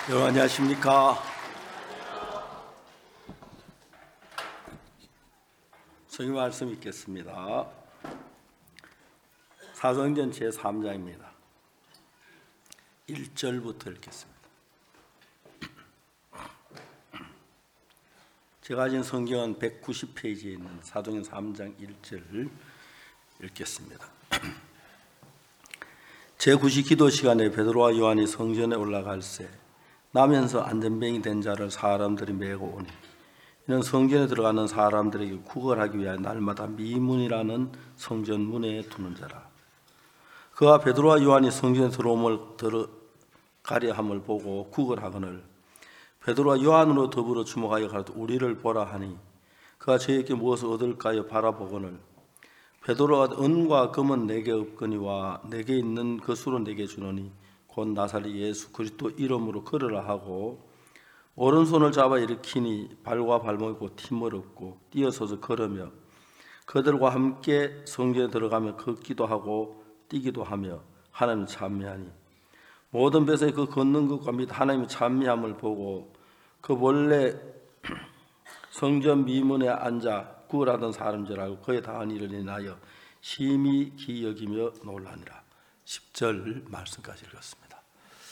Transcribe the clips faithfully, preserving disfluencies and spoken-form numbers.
여러분 안녕하십니까? 성경 말씀 읽겠습니다. 사도행전 제삼 장입니다. 일 절부터 읽겠습니다. 제가 가진 성경은 백구십 페이지에 있는 사도행전 삼 장 일 절을 읽겠습니다. 제구시 기도 시간에 베드로와 요한이 성전에 올라갈새 나면서 안전병이 된 자를 사람들이 메고 오니 이는 성전에 들어가는 사람들에게 구걸하기 위하여 날마다 미문이라는 성전 문에 두는 자라. 그와 베드로와 요한이 성전에 들어옴을 들어가려 함을 보고 구걸하거늘 베드로와 요한으로 더불어 주목하여 가로되 우리를 보라 하니 그가 저에게 무엇을 얻을까요 바라보거늘 베드로가 은과 금은 내게 없거니와 내게 있는 것으로 내게 주노니 곧 나사렛 예수 그리스도 이름으로 걸으라 하고 오른손을 잡아 일으키니 발과 발목이 곧 힘을 얻고 뛰어서서 걸으며 그들과 함께 성전에 들어가며 걷기도 하고 뛰기도 하며 하나님을 찬미하니 모든 백성이 그 걷는 것과 및 하나님의 찬미함을 보고 그 원래 성전 미문에 앉아 구걸하던 사람인 줄 알고 그에 당한 일을 인하여 심히 기여기며 놀라니라. 십 절 말씀까지 읽었습니다.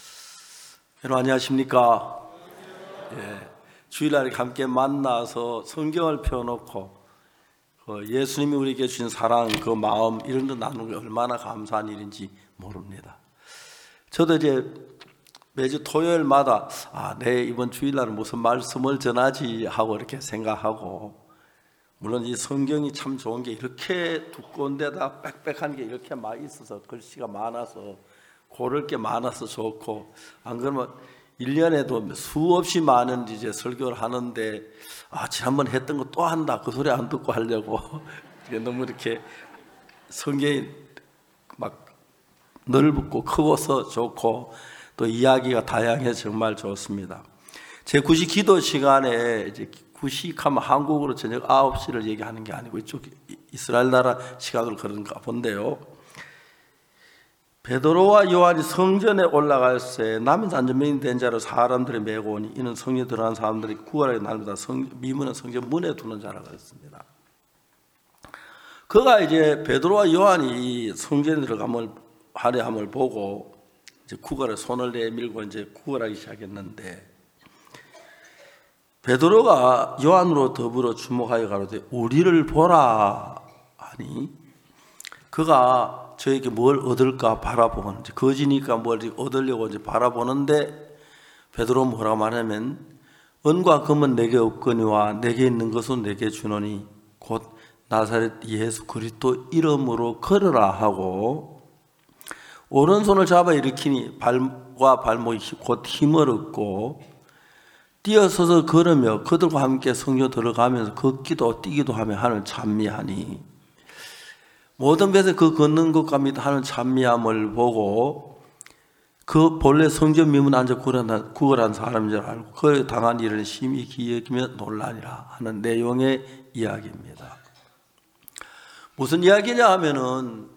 여러분 안녕하십니까? 예, 주일날에 함께 만나서 성경을 펴놓고 그 예수님이 우리에게 주신 사랑, 그 마음 이런 거 나누는 게 얼마나 감사한 일인지 모릅니다. 저도 이제 매주 토요일마다 아, 내 이번 주일날은 무슨 말씀을 전하지 하고 이렇게 생각하고 물론 이 성경이 참 좋은 게 이렇게 두꺼운 데다 빽빽한 게 이렇게 많이 있어서 글씨가 많아서 고를 게 많아서 좋고 안 그러면 일 년에도 수없이 많은 이제 설교를 하는데 아 지난번 했던 거 또 한다 그 소리 안 듣고 하려고 너무 이렇게 성경이 막 넓고 크고서 좋고 또 이야기가 다양해서 정말 좋습니다. 제 구시 기도 시간에 이제 구식하면 한국으로 저녁 아홉 시를 얘기하는 게 아니고 이쪽 이스라엘 나라 시각으로 그런가 본데요. 베드로와 요한이 성전에 올라갈새 남은 안전병이 된 자를 사람들이 메고 오니 이는 성전에 들어간 사람들이 구걸하게 날마다 성, 미문은 성전 문에 두는 자라 그랬습니다. 그가 이제 베드로와 요한이 성전에 들어감을 하려함을 보고 이제 구걸에 손을 내밀고 이제 구걸하기 시작했는데 베드로가 요한으로 더불어 주목하여 가로되 우리를 보라 하니 그가 저에게 뭘 얻을까 바라보는 거지니까 뭘 얻으려고 이제 바라보는데 베드로 뭐라고 말하면 은과 금은 내게 없거니와 내게 있는 것은 내게 주노니 곧 나사렛 예수 그리스도 이름으로 걸으라 하고 오른손을 잡아 일으키니 발과 발목이 곧 힘을 얻고 뛰어서서 걸으며 그들과 함께 성전 들어가면서 걷기도 뛰기도 하며 하나님을 찬미하니 모든 백성이 그 걷는 것과 및 하나님을 찬미함을 보고 그 본래 성전 미문 앉아 구걸한 사람인 줄 알고 그에 당한 일을 심히 기여기며 놀라니라 하는 내용의 이야기입니다. 무슨 이야기냐 하면은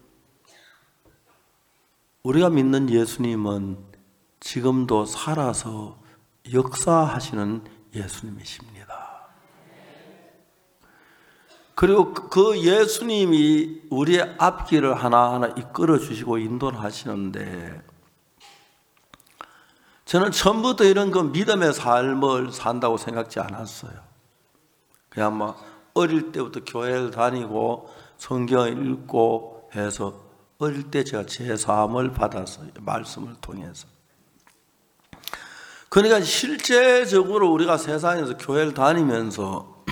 우리가 믿는 예수님은 지금도 살아서 역사하시는 예수님이십니다. 그리고 그 예수님이 우리의 앞길을 하나하나 이끌어 주시고 인도를 하시는데 저는 처음부터 이런 그 믿음의 삶을 산다고 생각지 않았어요. 그냥 막 어릴 때부터 교회를 다니고 성경을 읽고 해서 어릴 때 제가 제사함을 받았어요. 말씀을 통해서. 그러니까 실제적으로 우리가 세상에서 교회를 다니면서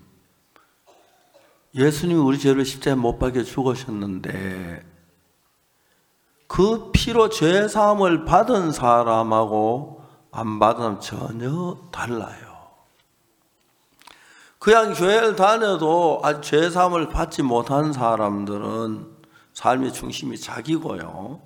예수님이 우리 죄를 십자가에 못 박혀 죽으셨는데 그 피로 죄 사함을 받은 사람하고 안 받은 사람 전혀 달라요. 그냥 교회를 다녀도 아직 죄 사함을 받지 못한 사람들은 삶의 중심이 자기고요.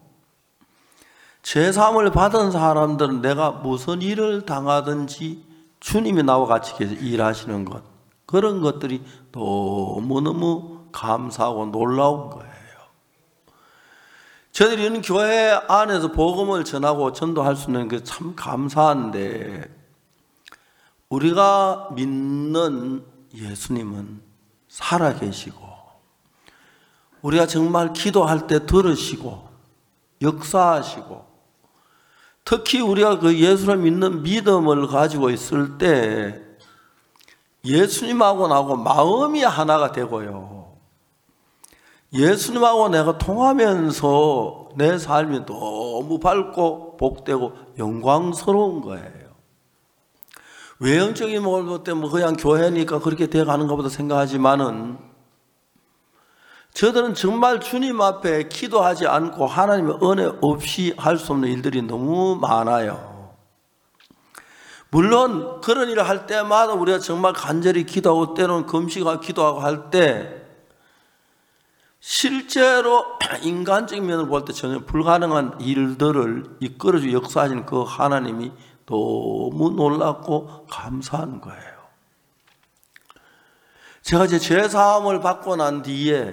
죄사함을 받은 사람들은 내가 무슨 일을 당하든지 주님이 나와 같이 일하시는 것 그런 것들이 너무너무 감사하고 놀라운 거예요. 저희들이 이런 교회 안에서 복음을 전하고 전도할 수 있는 게 참 감사한데, 우리가 믿는 예수님은 살아계시고, 우리가 정말 기도할 때 들으시고 역사하시고, 특히 우리가 그 예수를 믿는 믿음을 가지고 있을 때 예수님하고 나하고 마음이 하나가 되고요, 예수님하고 내가 통하면서 내 삶이 너무 밝고 복되고 영광스러운 거예요. 외형적인 것 때문에 그냥 교회니까 그렇게 돼가는 것보다 생각하지만은, 저들은 정말 주님 앞에 기도하지 않고 하나님의 은혜 없이 할 수 없는 일들이 너무 많아요. 물론 그런 일을 할 때마다 우리가 정말 간절히 기도하고 때로는 금식하고 기도하고 할 때 실제로 인간적인 면을 볼 때 전혀 불가능한 일들을 이끌어주고 역사하시는 그 하나님이 너무 놀랍고 감사한 거예요. 제가 이제 죄사함을 받고 난 뒤에,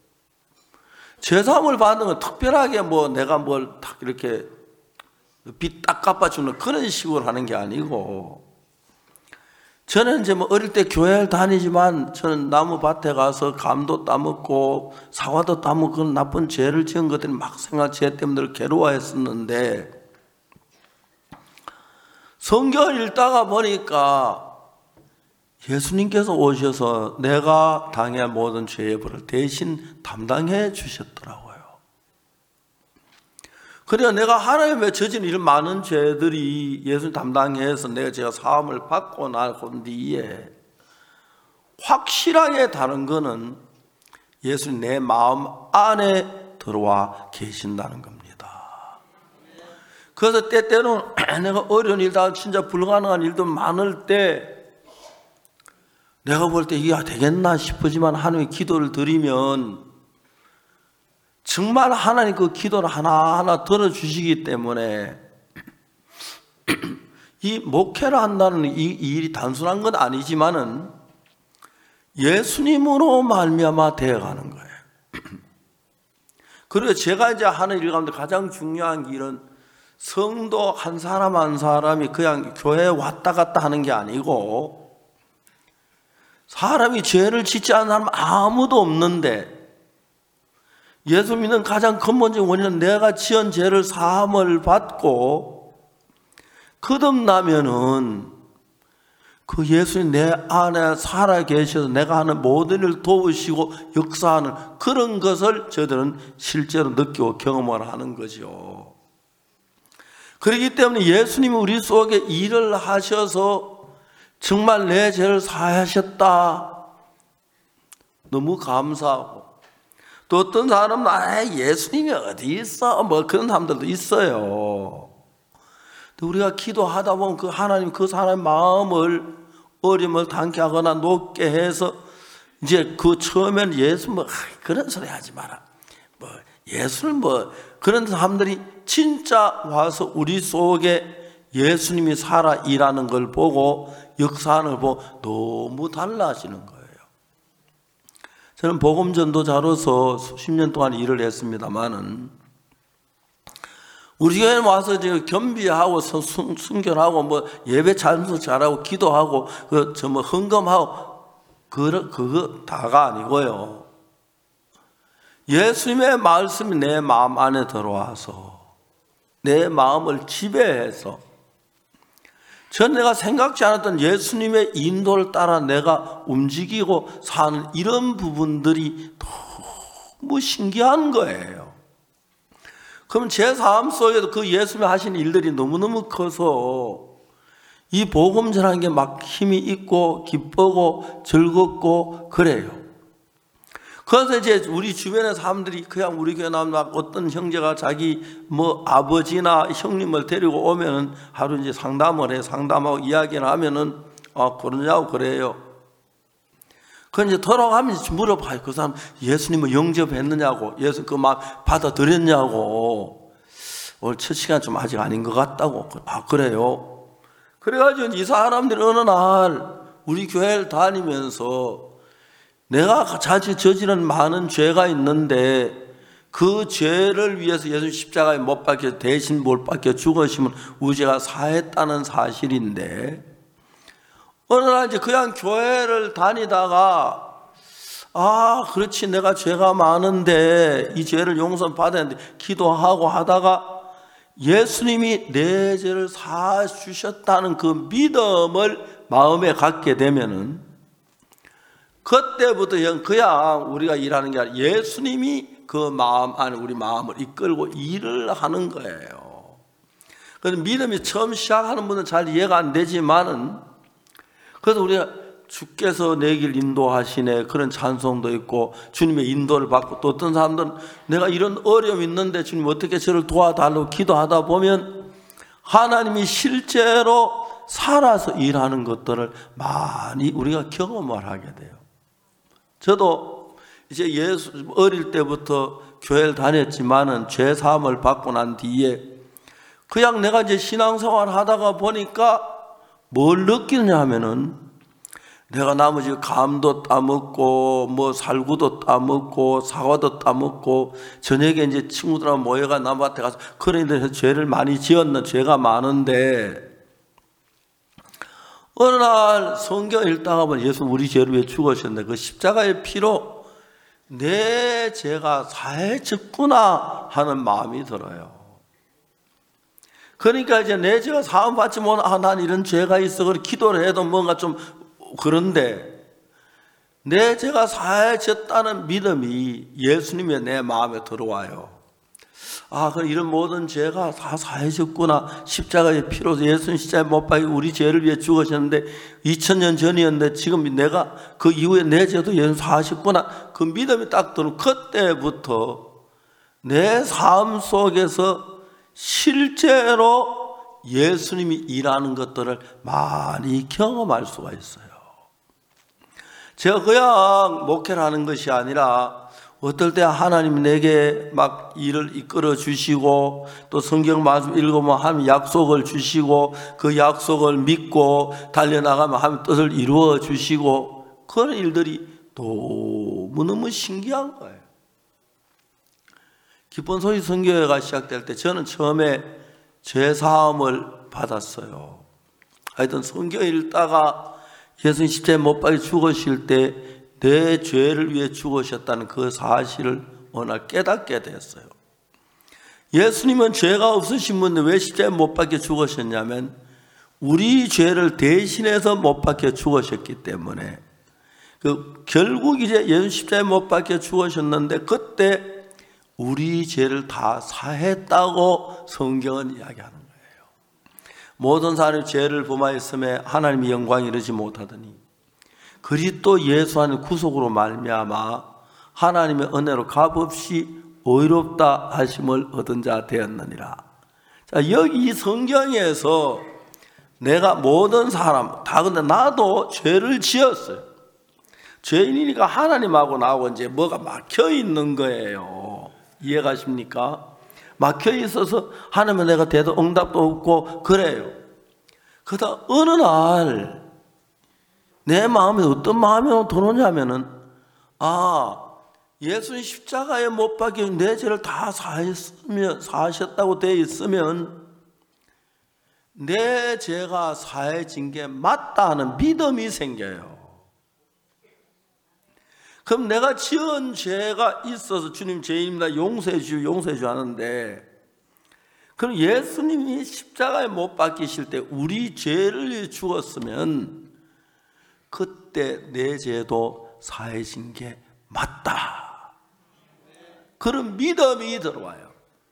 죄사함을 받는 건 특별하게 뭐 내가 뭘 딱 이렇게 빚 딱 갚아주는 그런 식으로 하는 게 아니고, 저는 이제 뭐 어릴 때 교회를 다니지만 저는 나무밭에 가서 감도 따먹고 사과도 따먹고 그런 나쁜 죄를 지은 것들이 막 생각 죄 때문에 괴로워했었는데, 성경을 읽다가 보니까 예수님께서 오셔서 내가 당해야 모든 죄의 벌을 대신 담당해 주셨더라고요. 그래야 내가 하나님의 저지른 이런 많은 죄들이 예수님 담당해서 내가 제가 사함을 받고 나온 뒤에 확실하게 다른 거는 예수님 내 마음 안에 들어와 계신다는 겁니다. 그래서 때때로는 내가 어려운 일다 진짜 불가능한 일도 많을 때 내가 볼 때 이게 되겠나 싶지만 하나님의 기도를 드리면 정말 하나님 그 기도를 하나하나 들어주시기 때문에 이 목회를 한다는 이, 이 일이 단순한 건 아니지만은 예수님으로 말미암아 되어가는 거예요. 그리고 제가 이제 하는 일 가운데 가장 중요한 길은 성도 한 사람 한 사람이 그냥 교회에 왔다 갔다 하는 게 아니고, 사람이 죄를 짓지 않는 사람 아무도 없는데 예수 믿는 가장 근본적인 원인은 내가 지은 죄를 사함을 받고 거듭나면은 그 예수님 내 안에 살아 계셔서 내가 하는 모든 일을 도우시고 역사하는 그런 것을 저들은 실제로 느끼고 경험을 하는 거죠. 그렇기 때문에 예수님이 우리 속에 일을 하셔서 정말 내 죄를 사하셨다, 너무 감사하고, 또 어떤 사람은 아, 예수님이 어디 있어? 뭐 그런 사람들도 있어요. 우리가 기도하다 보면 그 하나님 그 사람의 마음을 어림을 담게 하거나 높게 해서 이제 그 처음에는 예수 뭐 그런 소리 하지 마라, 뭐 예수는 뭐 그런 사람들이 진짜 와서 우리 속에 예수님이 살아 일하는 걸 보고 역사하는 걸 보고 너무 달라지는 거예요. 저는 복음 전도자로서 수십 년 동안 일을 했습니다만은 우리 교회에 와서 이제 겸비하고 순결하고 뭐 예배 참석 잘하고 기도하고 그 저 뭐 헌금하고 그 그거 다가 아니고요. 예수님의 말씀이 내 마음 안에 들어와서 내 마음을 지배해서 전 내가 생각지 않았던 예수님의 인도를 따라 내가 움직이고 사는 이런 부분들이 너무 신기한 거예요. 그럼 제 삶 속에도 그 예수님이 하신 일들이 너무너무 커서 이 복음 전하는 게 막 힘이 있고 기쁘고 즐겁고 그래요. 그래서 이제 우리 주변의 사람들이 그냥 우리 교회 나오면 어떤 형제가 자기 뭐 아버지나 형님을 데리고 오면은 하루 이제 상담을 해. 상담하고 이야기를 하면은 아, 그러냐고 그래요. 그 이제 돌아가면 물어봐요. 그 사람 예수님을 영접했느냐고, 예수 그 막 받아들였냐고. 오늘 첫 시간 좀 아직 아닌 것 같다고. 아, 그래요. 그래가지고 이 사람들이 어느 날 우리 교회를 다니면서 내가 자주 저지른 많은 죄가 있는데 그 죄를 위해서 예수 십자가에 못 박혀 대신 못 박혀 죽으시면 우리 죄가 사했다는 사실인데, 어느 날 이제 그냥 교회를 다니다가 아 그렇지 내가 죄가 많은데 이 죄를 용서받아야 되는데 기도하고 하다가 예수님이 내 죄를 사주셨다는 그 믿음을 마음에 갖게 되면은 그때부터 그냥 우리가 일하는 게 아니라 예수님이 그 마음 안에 우리 마음을 이끌고 일을 하는 거예요. 그래서 믿음이 처음 시작하는 분은 잘 이해가 안 되지만은, 그래서 우리가 주께서 내 길 인도하시네 그런 찬송도 있고 주님의 인도를 받고, 또 어떤 사람들은 내가 이런 어려움이 있는데 주님 어떻게 저를 도와달라고 기도하다 보면 하나님이 실제로 살아서 일하는 것들을 많이 우리가 경험을 하게 돼요. 저도 이제 예수 어릴 때부터 교회를 다녔지만은 죄 사함을 받고 난 뒤에 그냥 내가 이제 신앙생활 하다가 보니까 뭘 느끼느냐 하면은, 내가 나머지 감도 따먹고 뭐 살구도 따먹고 사과도 따먹고 저녁에 이제 친구들하고 모여가 남한테 가서 그런 데서 죄를 많이 지었는 죄가 많은데, 어느 날 성경 읽다가 보면 예수 우리 죄를 위해 죽으셨는데 그 십자가의 피로 내 죄가 사해졌구나 하는 마음이 들어요. 그러니까 이제 내 죄가 사함 받지 못해, 아, 난 이런 죄가 있어. 그래 기도를 해도 뭔가 좀 그런데 내 죄가 사해졌다는 믿음이 예수님의 내 마음에 들어와요. 아, 그럼 이런 모든 죄가 다 사해졌구나. 십자가의 피로 예수님 십자가에 못 박혀 우리 죄를 위해 죽으셨는데 이천 년 전이었는데 지금 내가 그 이후에 내 죄도 예수님 사하셨구나. 그 믿음이 딱 들어. 그때부터 내 삶 속에서 실제로 예수님이 일하는 것들을 많이 경험할 수가 있어요. 제가 그냥 목회를 하는 것이 아니라 어떨 때 하나님이 내게 막 일을 이끌어 주시고 또 성경 말씀 읽으면 하면 약속을 주시고 그 약속을 믿고 달려나가면 하면 뜻을 이루어 주시고 그런 일들이 너무너무 신기한 거예요. 기쁜 소식 선교회가 시작될 때 저는 처음에 죄사함을 받았어요. 하여튼 성경 읽다가 예수님 십자가에 못 박혀 죽으실 때 내 죄를 위해 죽으셨다는 그 사실을 어느 날 깨닫게 됐어요. 예수님은 죄가 없으신 분인데 왜 십자가에 못 박혀 죽으셨냐면 우리 죄를 대신해서 못 박혀 죽으셨기 때문에, 그 결국 이제 예수 십자가에 못 박혀 죽으셨는데 그때 우리 죄를 다 사했다고 성경은 이야기하는 거예요. 모든 사람이 죄를 범하였음에 하나님의 영광이 이르지 못하더니 그리스도 예수 안의 구속으로 말미암아 하나님의 은혜로 값없이 의롭다 하심을 얻은 자 되었느니라. 자, 여기 이 성경에서 내가 모든 사람 다, 근데 나도 죄를 지었어요. 죄인이니까 하나님하고 나하고 이제 뭐가 막혀 있는 거예요. 이해가십니까? 막혀 있어서 하나님은 내가 대도 응답도 없고 그래요. 그러다 어느 날 내 마음에 어떤 마음이 들어오냐면은, 아, 예수님 십자가에 못 박혀 내 죄를 다 사했으면, 사하셨다고 되어 있으면 내 죄가 사해진 게 맞다 하는 믿음이 생겨요. 그럼 내가 지은 죄가 있어서 주님 죄인입니다 용서해 주시오 용서해 주시오 하는데, 그럼 예수님이 십자가에 못 박히실 때 우리 죄를 위해 죽었으면 그때 내 죄도 사해진 게 맞다. 그런 믿음이 들어와요.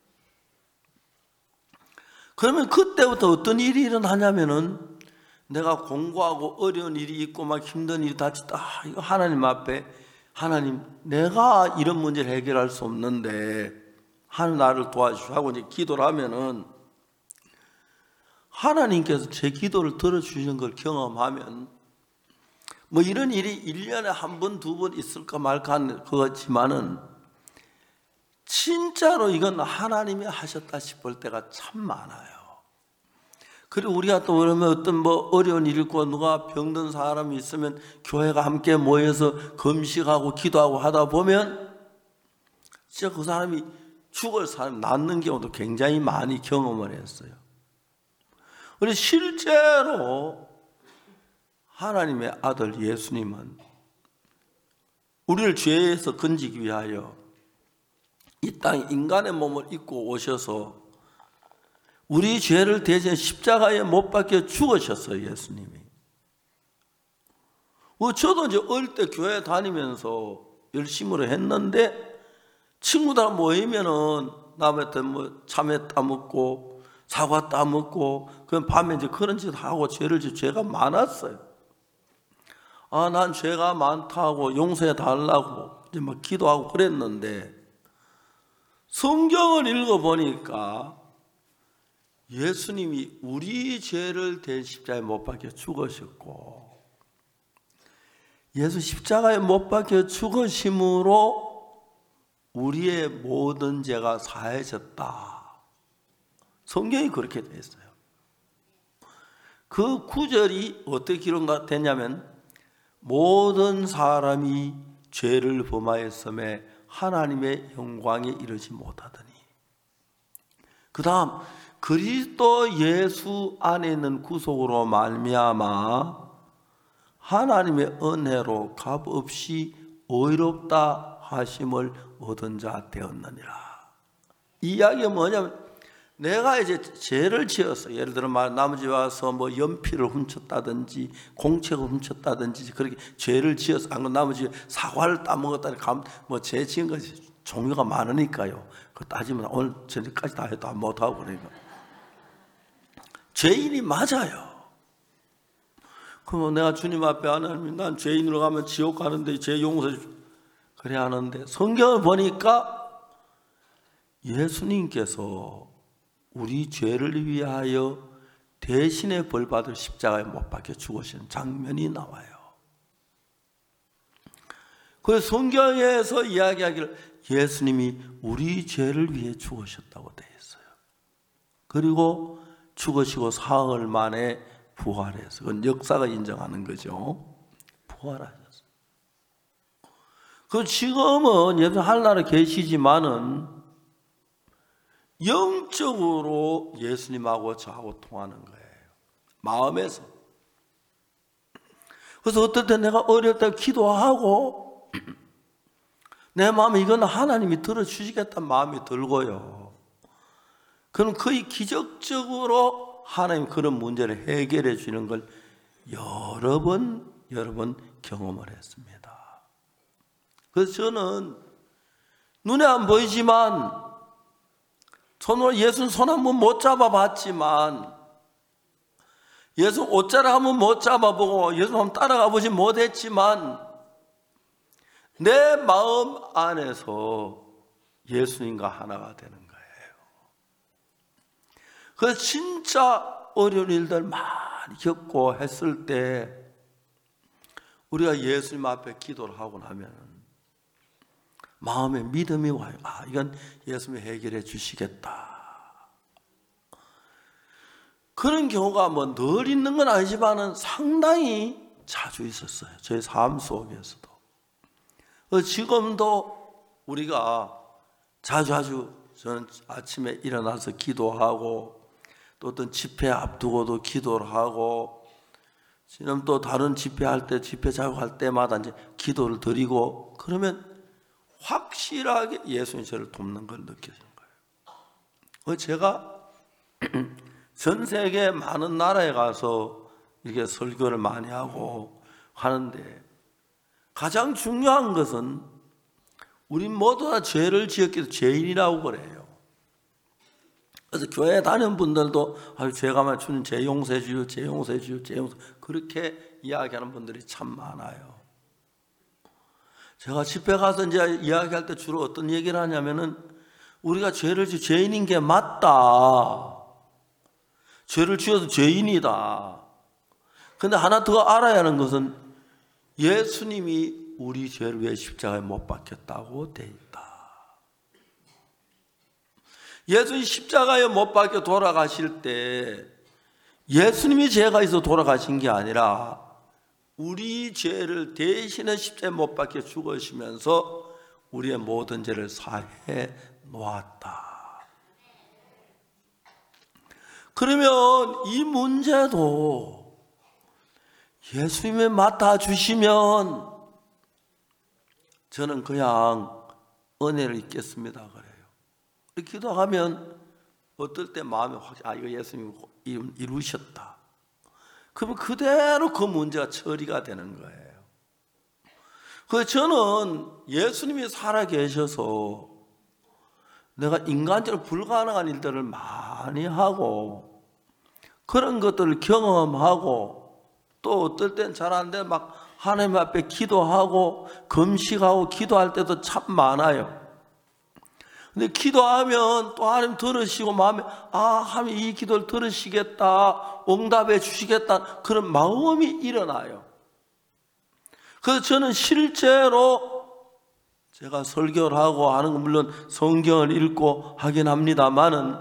그러면 그때부터 어떤 일이 일어나냐면은 내가 공부하고 어려운 일이 있고 막 힘든 일이 닥쳤다. 아, 이거 하나님 앞에, 하나님 내가 이런 문제를 해결할 수 없는데 하나님 나를 도와주시오 하고 이제 기도를 하면은 하나님께서 제 기도를 들어주시는 걸 경험하면, 뭐 이런 일이 일 년에 한 번, 두 번 있을까 말까 하는 거지만은 진짜로 이건 하나님이 하셨다 싶을 때가 참 많아요. 그리고 우리가 또 그러면 어떤 뭐 어려운 일이 있고 누가 병든 사람이 있으면 교회가 함께 모여서 금식하고 기도하고 하다 보면 진짜 그 사람이 죽을 사람이 낫는 경우도 굉장히 많이 경험을 했어요. 그래서 실제로 하나님의 아들 예수님은 우리를 죄에서 건지기 위하여 이 땅에 인간의 몸을 입고 오셔서 우리 죄를 대신 십자가에 못 박혀 죽으셨어요. 예수님이. 저도 이제 어릴 때 교회 다니면서 열심으로 했는데 친구들 모이면은 남의 뭐 참외 따먹고 사과 따먹고 그럼 밤에 이제 그런 짓 하고 죄를 지 죄가 많았어요. 아, 난 죄가 많다고 용서해 달라고 이제 막 기도하고 그랬는데 성경을 읽어 보니까 예수님이 우리 죄를 대신 십자가에 못 박혀 죽으셨고 예수 십자가에 못 박혀 죽으심으로 우리의 모든 죄가 사해졌다. 성경이 그렇게 되어 있어요. 그 구절이 어떻게 기록됐냐면 모든 사람이 죄를 범하였음에 하나님의 영광에 이르지 못하더니 그 다음 그리스도 예수 안에 있는 구속으로 말미암아 하나님의 은혜로 값없이 의롭다 하심을 얻은 자 되었느니라. 이 이야기가 뭐냐면 내가 이제 죄를 지었어. 예를 들어 말 남의 집에 와서 뭐 연필을 훔쳤다든지 공책을 훔쳤다든지 그렇게 죄를 지었어. 안 그러면 남의 집에 사과를 따먹었다니 뭐죄 지은 것이 종류가 많으니까요. 그 따지면 오늘 저녁까지 다 해도 안 못하고 그러니까 죄인이 맞아요. 그럼 내가 주님 앞에 하나님 난 죄인으로 가면 지옥 가는데 죄 용서해 주 그래 하는데 성경을 보니까 예수님께서 우리 죄를 위하여 대신의 벌 받을 십자가에 못 박혀 죽으시는 장면이 나와요. 그래서 성경에서 이야기하기를 예수님이 우리 죄를 위해 죽으셨다고 되어 있어요. 그리고 죽으시고 사흘 만에 부활해서 그건 역사가 인정하는 거죠. 부활하셨어요. 그 지금은 예수 하늘나라에 계시지만은 영적으로 예수님하고 저하고 통하는 거예요. 마음에서. 그래서 어떨 때 내가 어릴 때 기도하고 내 마음에 이건 하나님이 들어주시겠다는 마음이 들고요. 그럼 거의 기적적으로 하나님 그런 문제를 해결해 주는 걸 여러 번 여러 번 경험을 했습니다. 그래서 저는 눈에 안 보이지만 손으로 예수 손 한번 못 잡아봤지만 예수 옷자락 한번 못 잡아보고 예수 한번 따라가 보지 못했지만 내 마음 안에서 예수님과 하나가 되는 거예요. 그래서 진짜 어려운 일들 많이 겪고 했을 때 우리가 예수님 앞에 기도를 하고 나면 마음에 믿음이 와요. 아, 이건 예수님이 해결해 주시겠다. 그런 경우가 뭐 늘 있는 건 아니지만은 상당히 자주 있었어요. 저희 삶 속에서도. 지금도 우리가 자주 자주 저는 아침에 일어나서 기도하고 또 어떤 집회 앞두고도 기도를 하고 지금 또 다른 집회할 때 집회 자격할 때마다 이제 기도를 드리고 그러면 확실하게 예수님 저를 돕는 걸 느끼는 거예요. 제가 전 세계 많은 나라에 가서 이렇게 설교를 많이 하고 하는데 가장 중요한 것은 우리 모두 다 죄를 지었기 때문에 죄인이라고 그래요. 그래서 교회에 다니는 분들도 아유, 죄가 많아 주님 죄 용서해 주요, 죄 용서해 주요, 죄 용서 그렇게 이야기하는 분들이 참 많아요. 제가 집회 가서 이제 이야기할 때 주로 어떤 얘기를 하냐면은 우리가 죄를 지 죄인인 게 맞다. 죄를 지어서 죄인이다. 근데 하나 더 알아야 하는 것은 예수님이 우리 죄를 위해 십자가에 못 박혔다고 돼 있다. 예수님이 십자가에 못 박혀 돌아가실 때 예수님이 죄가 있어 돌아가신 게 아니라 우리 죄를 대신에 십자가에 못 박혀 죽으시면서 우리의 모든 죄를 사해 놓았다. 그러면 이 문제도 예수님이 맡아주시면 저는 그냥 은혜를 입겠습니다 그래요. 이렇게 기도하면 어떨 때 마음에 확, 아 이거 예수님이 이루셨다. 그러면 그대로 그 문제가 처리가 되는 거예요. 그래서 저는 예수님이 살아계셔서 내가 인간적으로 불가능한 일들을 많이 하고 그런 것들을 경험하고 또 어떨 땐 잘 안 돼 막 하나님 앞에 기도하고 금식하고 기도할 때도 참 많아요. 근데 기도하면 또 하나님 들으시고 마음에 아 하나님 이 기도를 들으시겠다 응답해 주시겠다 그런 마음이 일어나요. 그래서 저는 실제로 제가 설교를 하고 하는 건 물론 성경을 읽고 하긴 합니다만은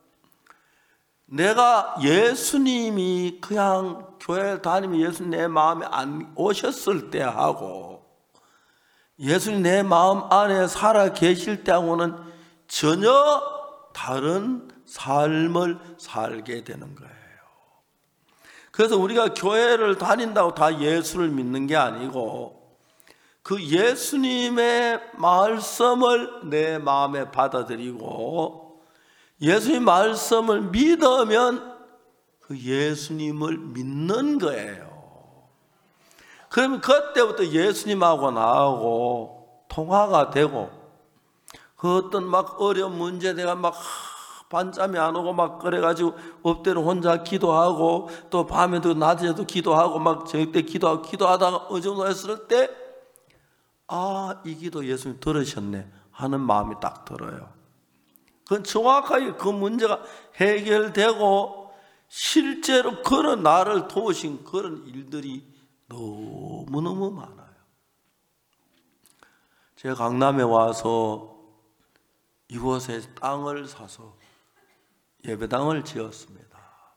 내가 예수님이 그냥 교회를 다니면 예수님 내 마음에 안 오셨을 때하고 예수님 내 마음 안에 살아 계실 때하고는 전혀 다른 삶을 살게 되는 거예요. 그래서 우리가 교회를 다닌다고 다 예수를 믿는 게 아니고 그 예수님의 말씀을 내 마음에 받아들이고 예수님 말씀을 믿으면 그 예수님을 믿는 거예요. 그러면 그때부터 예수님하고 나하고 통화가 되고 그 어떤 막 어려운 문제 내가 막 반잠이 안 오고 막 그래가지고 엎드려 혼자 기도하고 또 밤에도 낮에도 기도하고 막 저녁 때 기도하고 기도하다가 어느 정도 했을 때 아, 이 기도 예수님 들으셨네 하는 마음이 딱 들어요. 그건 정확하게 그 문제가 해결되고 실제로 그런 나를 도우신 그런 일들이 너무너무 많아요. 제가 강남에 와서 이곳에 땅을 사서 예배당을 지었습니다.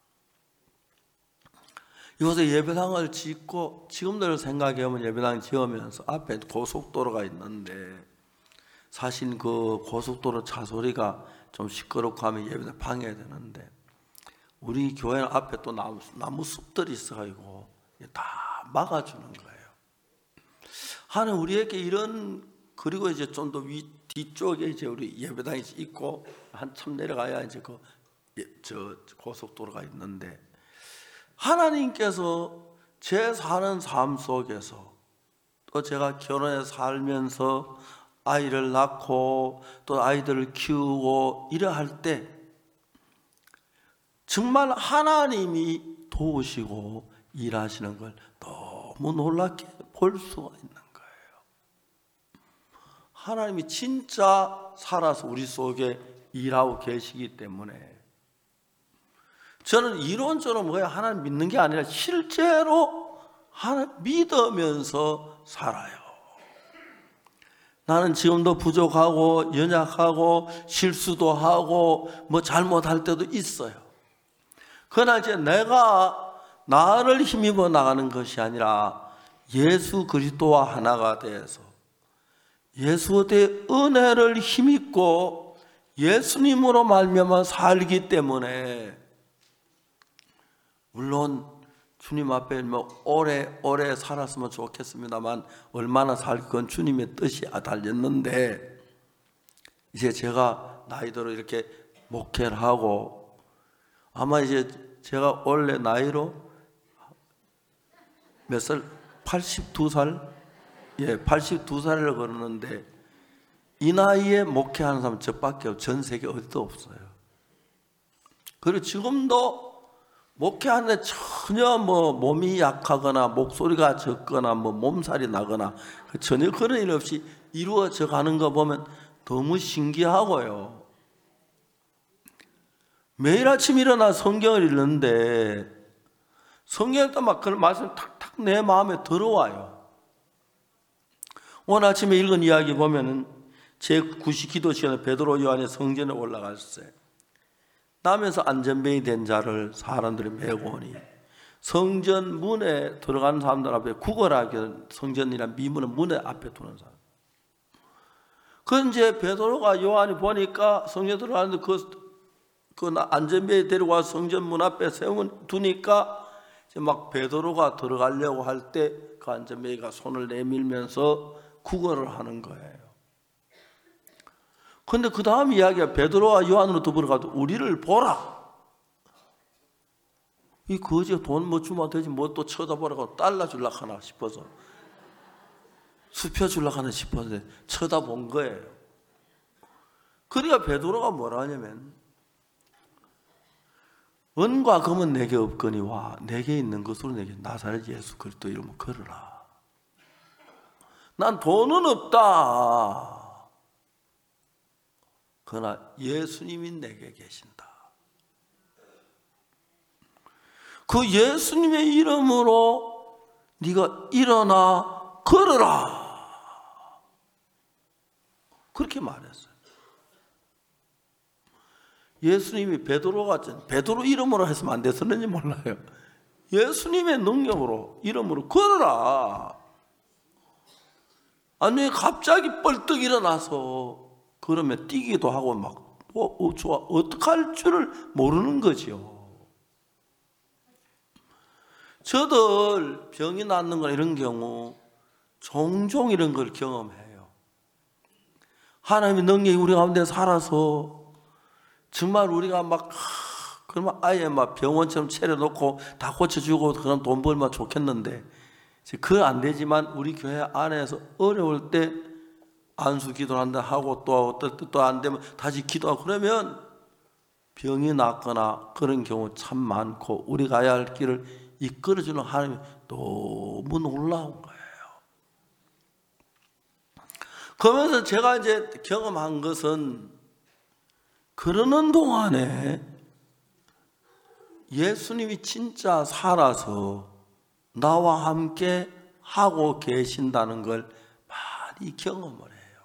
이곳에 예배당을 짓고 지금대로 생각해보면 예배당 지으면서 앞에 고속도로가 있는데 사실 그 고속도로 차 소리가 좀 시끄럽고 하면 예배당 방해되는데 우리 교회 앞에 또 나무, 나무 숲들이 있어가지고 다 막아주는 거예요. 하나님 우리에게 이런 그리고 이제 좀 더 위 뒤쪽에 이제 우리 예배당이 있고 한참 내려가야 이제 그 저 고속도로가 있는데 하나님께서 제 사는 삶 속에서 또 제가 결혼해 살면서 아이를 낳고 또 아이들을 키우고 이래 할 때 정말 하나님이 도우시고 일하시는 걸 너무 놀랍게 볼 수가 있는 거예요. 하나님이 진짜 살아서 우리 속에 일하고 계시기 때문에 저는 이론적으로 뭐야 하나님 믿는 게 아니라 실제로 하나님 믿으면서 살아요. 나는 지금도 부족하고 연약하고 실수도 하고 뭐 잘못할 때도 있어요. 그러나 이제 내가 나를 힘입어 나가는 것이 아니라 예수 그리스도와 하나가 되어서 예수의 은혜를 힘입고 예수님으로 말미암아 살기 때문에 물론 주님 앞에 뭐 오래 오래 살았으면 좋겠습니다만 얼마나 살 그건 주님의 뜻이 달렸는데 이제 제가 나이대로 이렇게 목회를 하고 아마 이제 제가 원래 나이로 몇 살? 팔십두 살? 예, 팔십두 살을 걸었는데 이 나이에 목회하는 사람은 저밖에 전 세계 어디도 없어요. 그리고 지금도 목회하는데 전혀 뭐 몸이 약하거나 목소리가 적거나 뭐 몸살이 나거나 전혀 그런 일 없이 이루어져 가는 거 보면 너무 신기하고요. 매일 아침 일어나 성경을 읽는데 성경에 또 막 그런 말씀이 탁탁 내 마음에 들어와요. 오늘 아침에 읽은 이야기 보면은 제구시 기도 시간에 베드로 요한의 성전에 올라갈 때 나면서 안전병이 된 자를 사람들이 메고 오니 성전 문에 들어가는 사람들 앞에 구걸하게 성전이란 미문은 문에 앞에 두는 사람. 그 이제 베드로가 요한이 보니까 성전 들어가는데 그, 그 안전벨 데리고 와서 성전 문 앞에 세워 두니까 이제 막 베드로가 들어가려고 할 때 그 안전벨이가 손을 내밀면서 구걸을 하는 거예요. 근데 그 다음 이야기가 베드로와 요한으로 더불어가도 우리를 보라. 이 거지가 돈 뭐 주면 되지 뭐 또 쳐다보라고 달러 줄라 하나 싶어서 수표 줄라 하나 싶어서 쳐다본 거예요. 그러니까 베드로가 뭐라 하냐면 은과 금은 내게 없거니와 내게 있는 것으로 내게 나사렛 예수 그리스도 이름으로 걸으라. 난 돈은 없다. 그러나 예수님이 내게 계신다. 그 예수님의 이름으로 네가 일어나 걸어라. 그렇게 말했어요. 예수님이 베드로가 베드로 이름으로 했으면 안 됐었는지 몰라요. 예수님의 능력으로 이름으로 걸어라. 아니 갑자기 뻘떡 일어나서 그러면 뛰기도 하고 막 어, 어, 좋아 어떡할 줄을 모르는 거지요. 저들 병이 낫는 거 이런 경우 종종 이런 걸 경험해요. 하나님의 능력이 우리 가운데 살아서 정말 우리가 막 그러면 아예 막 병원처럼 차려놓고 다 고쳐주고 그런 돈 벌면 좋겠는데 그거 안 되지만 우리 교회 안에서 어려울 때 안수 기도를 한다 하고 또 어떨 때 또 안 되면 다시 기도하고 그러면 병이 낫거나 그런 경우 참 많고 우리 가야 할 길을 이끌어주는 하나님이 너무 놀라운 거예요. 그러면서 제가 이제 경험한 것은 그러는 동안에 예수님이 진짜 살아서 나와 함께 하고 계신다는 걸 많이 경험을 해요.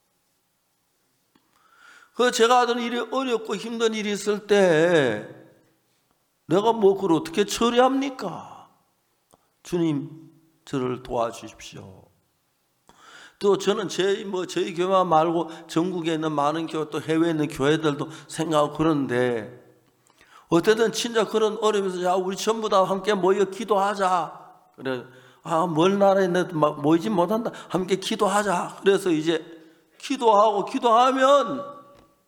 그 제가 하던 일이 어렵고 힘든 일이 있을 때 내가 뭐 그걸 어떻게 처리합니까? 주님 저를 도와주십시오. 또 저는 저희 뭐 저희 교회만 말고 전국에 있는 많은 교회 또 해외에 있는 교회들도 생각하고 그런데 어쨌든 진짜 그런 어려움에서 야 우리 전부 다 함께 모여 기도하자. 그래 아 멀 나라에 모이지 못한다. 함께 기도하자. 그래서 이제 기도하고 기도하면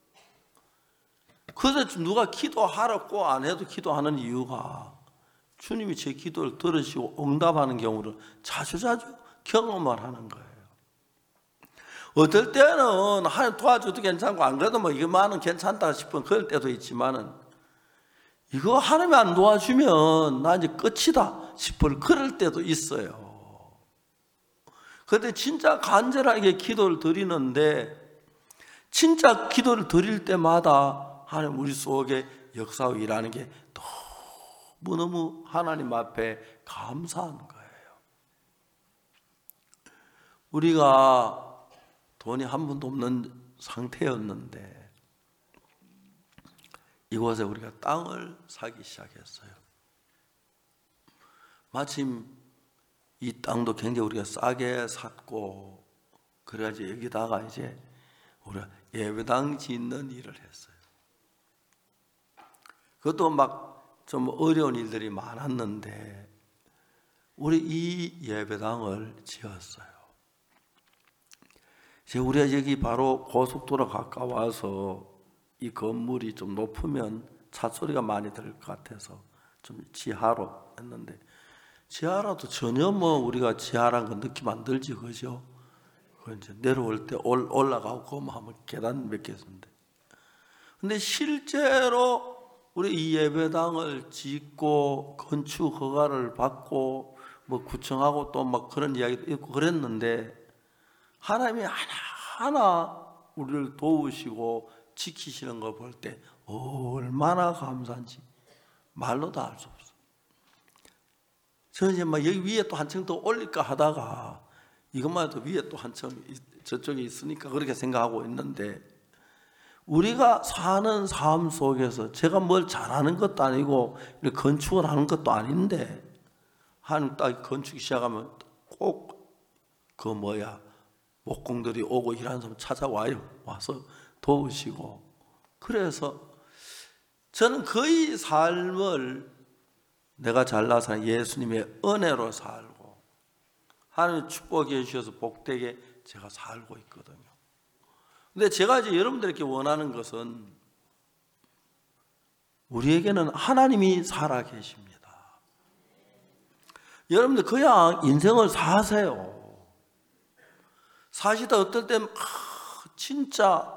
그래서 누가 기도하라고 안 해도 기도하는 이유가 주님이 제 기도를 들으시고 응답하는 경우를 자주자주 경험을 하는 거예요. 어떨 때는 하나님 도와줘도 괜찮고 안 그래도 뭐 이거만은 괜찮다 싶은 그럴 때도 있지만은 이거 하나님이 안 도와주면 나 이제 끝이다 싶을 그럴 때도 있어요. 그런데 진짜 간절하게 기도를 드리는데 진짜 기도를 드릴 때마다 하나님 우리 속에 역사하고 일하는 게 너무너무 하나님 앞에 감사한 거예요. 우리가 돈이 한 푼도 없는 상태였는데 이곳에 우리가 땅을 사기 시작했어요. 마침 이 땅도 굉장히 우리가 싸게 샀고 그래가지고 여기다가 이제 우리가 예배당 짓는 일을 했어요. 그것도 막 좀 어려운 일들이 많았는데 우리 이 예배당을 지었어요. 이제 우리가 여기 바로 고속도로 가까워서 이 건물이 좀 높으면 차 소리가 많이 들 것 같아서 좀 지하로 했는데 지하라도 전혀 뭐 우리가 지하라는 건 느낌 안 들지 그죠? 그 이제 내려올 때 올, 올라가고 뭐 하면 계단 몇 개 있는데 근데 실제로 우리 이 예배당을 짓고 건축 허가를 받고 뭐 구청하고 또 막 그런 이야기도 있고 그랬는데 하나님이 하나하나 우리를 도우시고 지키시는 걸 볼 때 얼마나 감사한지 말로 다 알 수 없어요. 저는 이제 막 여기 위에 또 한층 더 올릴까 하다가 이것만 해도 위에 또 한층 저쪽에 있으니까 그렇게 생각하고 있는데 우리가 사는 삶 속에서 제가 뭘 잘하는 것도 아니고 건축을 하는 것도 아닌데 하나님 딱 건축 시작하면 꼭 그 뭐야 목공들이 오고 일하는 사람 찾아와요. 와서 도우시고. 그래서 저는 거의 삶을 내가 잘나서 예수님의 은혜로 살고 하나님의 축복해 주셔서 복되게 제가 살고 있거든요. 근데 제가 이제 여러분들에게 원하는 것은 우리에게는 하나님이 살아 계십니다. 여러분들 그냥 인생을 사세요. 사시다 어떨 땐 아, 진짜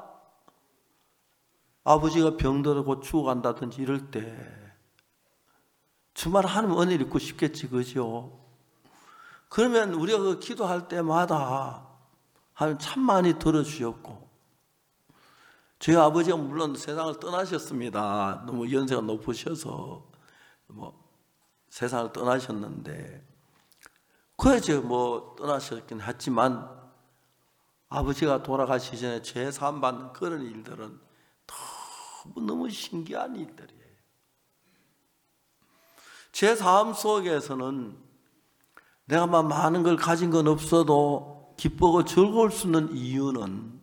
아버지가 병들고 죽어간다든지 이럴 때 주말 하나님 은혜를 입고 싶겠지, 그죠? 그러면 우리가 그 기도할 때마다 하나님 참 많이 들어주셨고, 저희 아버지가 물론 세상을 떠나셨습니다. 너무 연세가 높으셔서 뭐 세상을 떠나셨는데, 그래서 뭐 떠나셨긴 했지만 아버지가 돌아가시기 전에 제사함 받는 그런 일들은 너무 너무 신기한 일들이에요. 제 삶 속에서는 내가 막 많은 걸 가진 건 없어도 기쁘고 즐거울 수 있는 이유는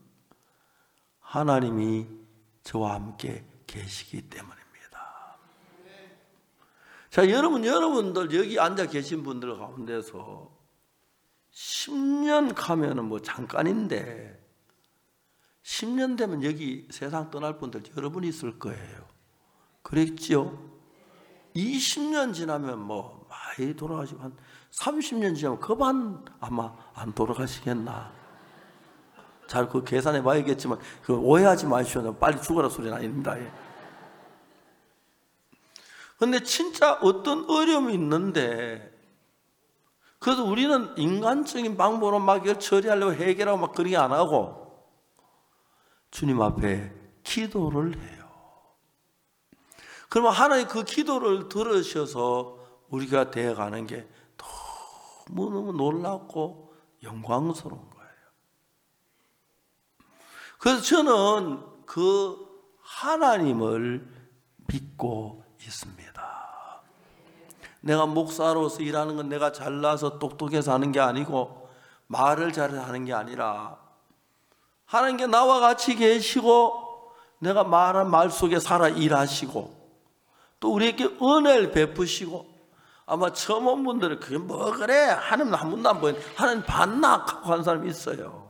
하나님이 저와 함께 계시기 때문입니다. 자, 여러분, 여러분들 여기 앉아 계신 분들 가운데서 십 년 가면은 뭐 잠깐인데 십 년 되면 여기 세상 떠날 분들 여러분 있을 거예요. 그랬죠? 이십 년 지나면 뭐 많이 돌아가시고 한 삼십 년 지나면 그만 아마 안 돌아가시겠나. 잘 그 계산해 봐야겠지만 그 오해하지 마시오. 빨리 죽어라 소리는 아닙니다. 그런데 진짜 어떤 어려움이 있는데 그래도 우리는 인간적인 방법으로 막 이걸 처리하려고 해결하고 막 그런 게 안 하고 주님 앞에 기도를 해요. 그러면 하나님 그 기도를 들으셔서 우리가 되어가는 게 너무너무 놀랍고 영광스러운 거예요. 그래서 저는 그 하나님을 믿고 있습니다. 내가 목사로서 일하는 건 내가 잘나서 똑똑해서 하는 게 아니고 말을 잘해서 하는 게 아니라 하나님께 나와 같이 계시고 내가 말한 말 속에 살아 일하시고 또 우리에게 은혜를 베푸시고 아마 처음 온 분들은 그게 뭐 그래 하나님 한 번도 안 보이는 하나님 봤나 하고 하는 사람이 있어요.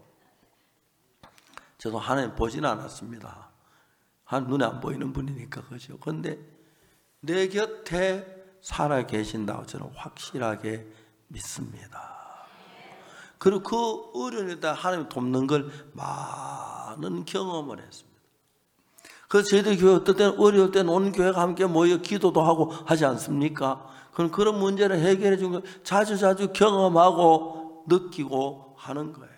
저도 하나님 보지는 않았습니다. 하나님 눈에 안 보이는 분이니까 그죠. 그런데 내 곁에 살아 계신다고 저는 확실하게 믿습니다. 그리고 그 어려움에다 하나님 돕는 걸 많은 경험을 했습니다. 그래서 저희들 교회 어떨 때는 어려울 때는 온 교회가 함께 모여 기도도 하고 하지 않습니까? 그럼 그런 문제를 해결해 준 걸 자주 자주 경험하고 느끼고 하는 거예요.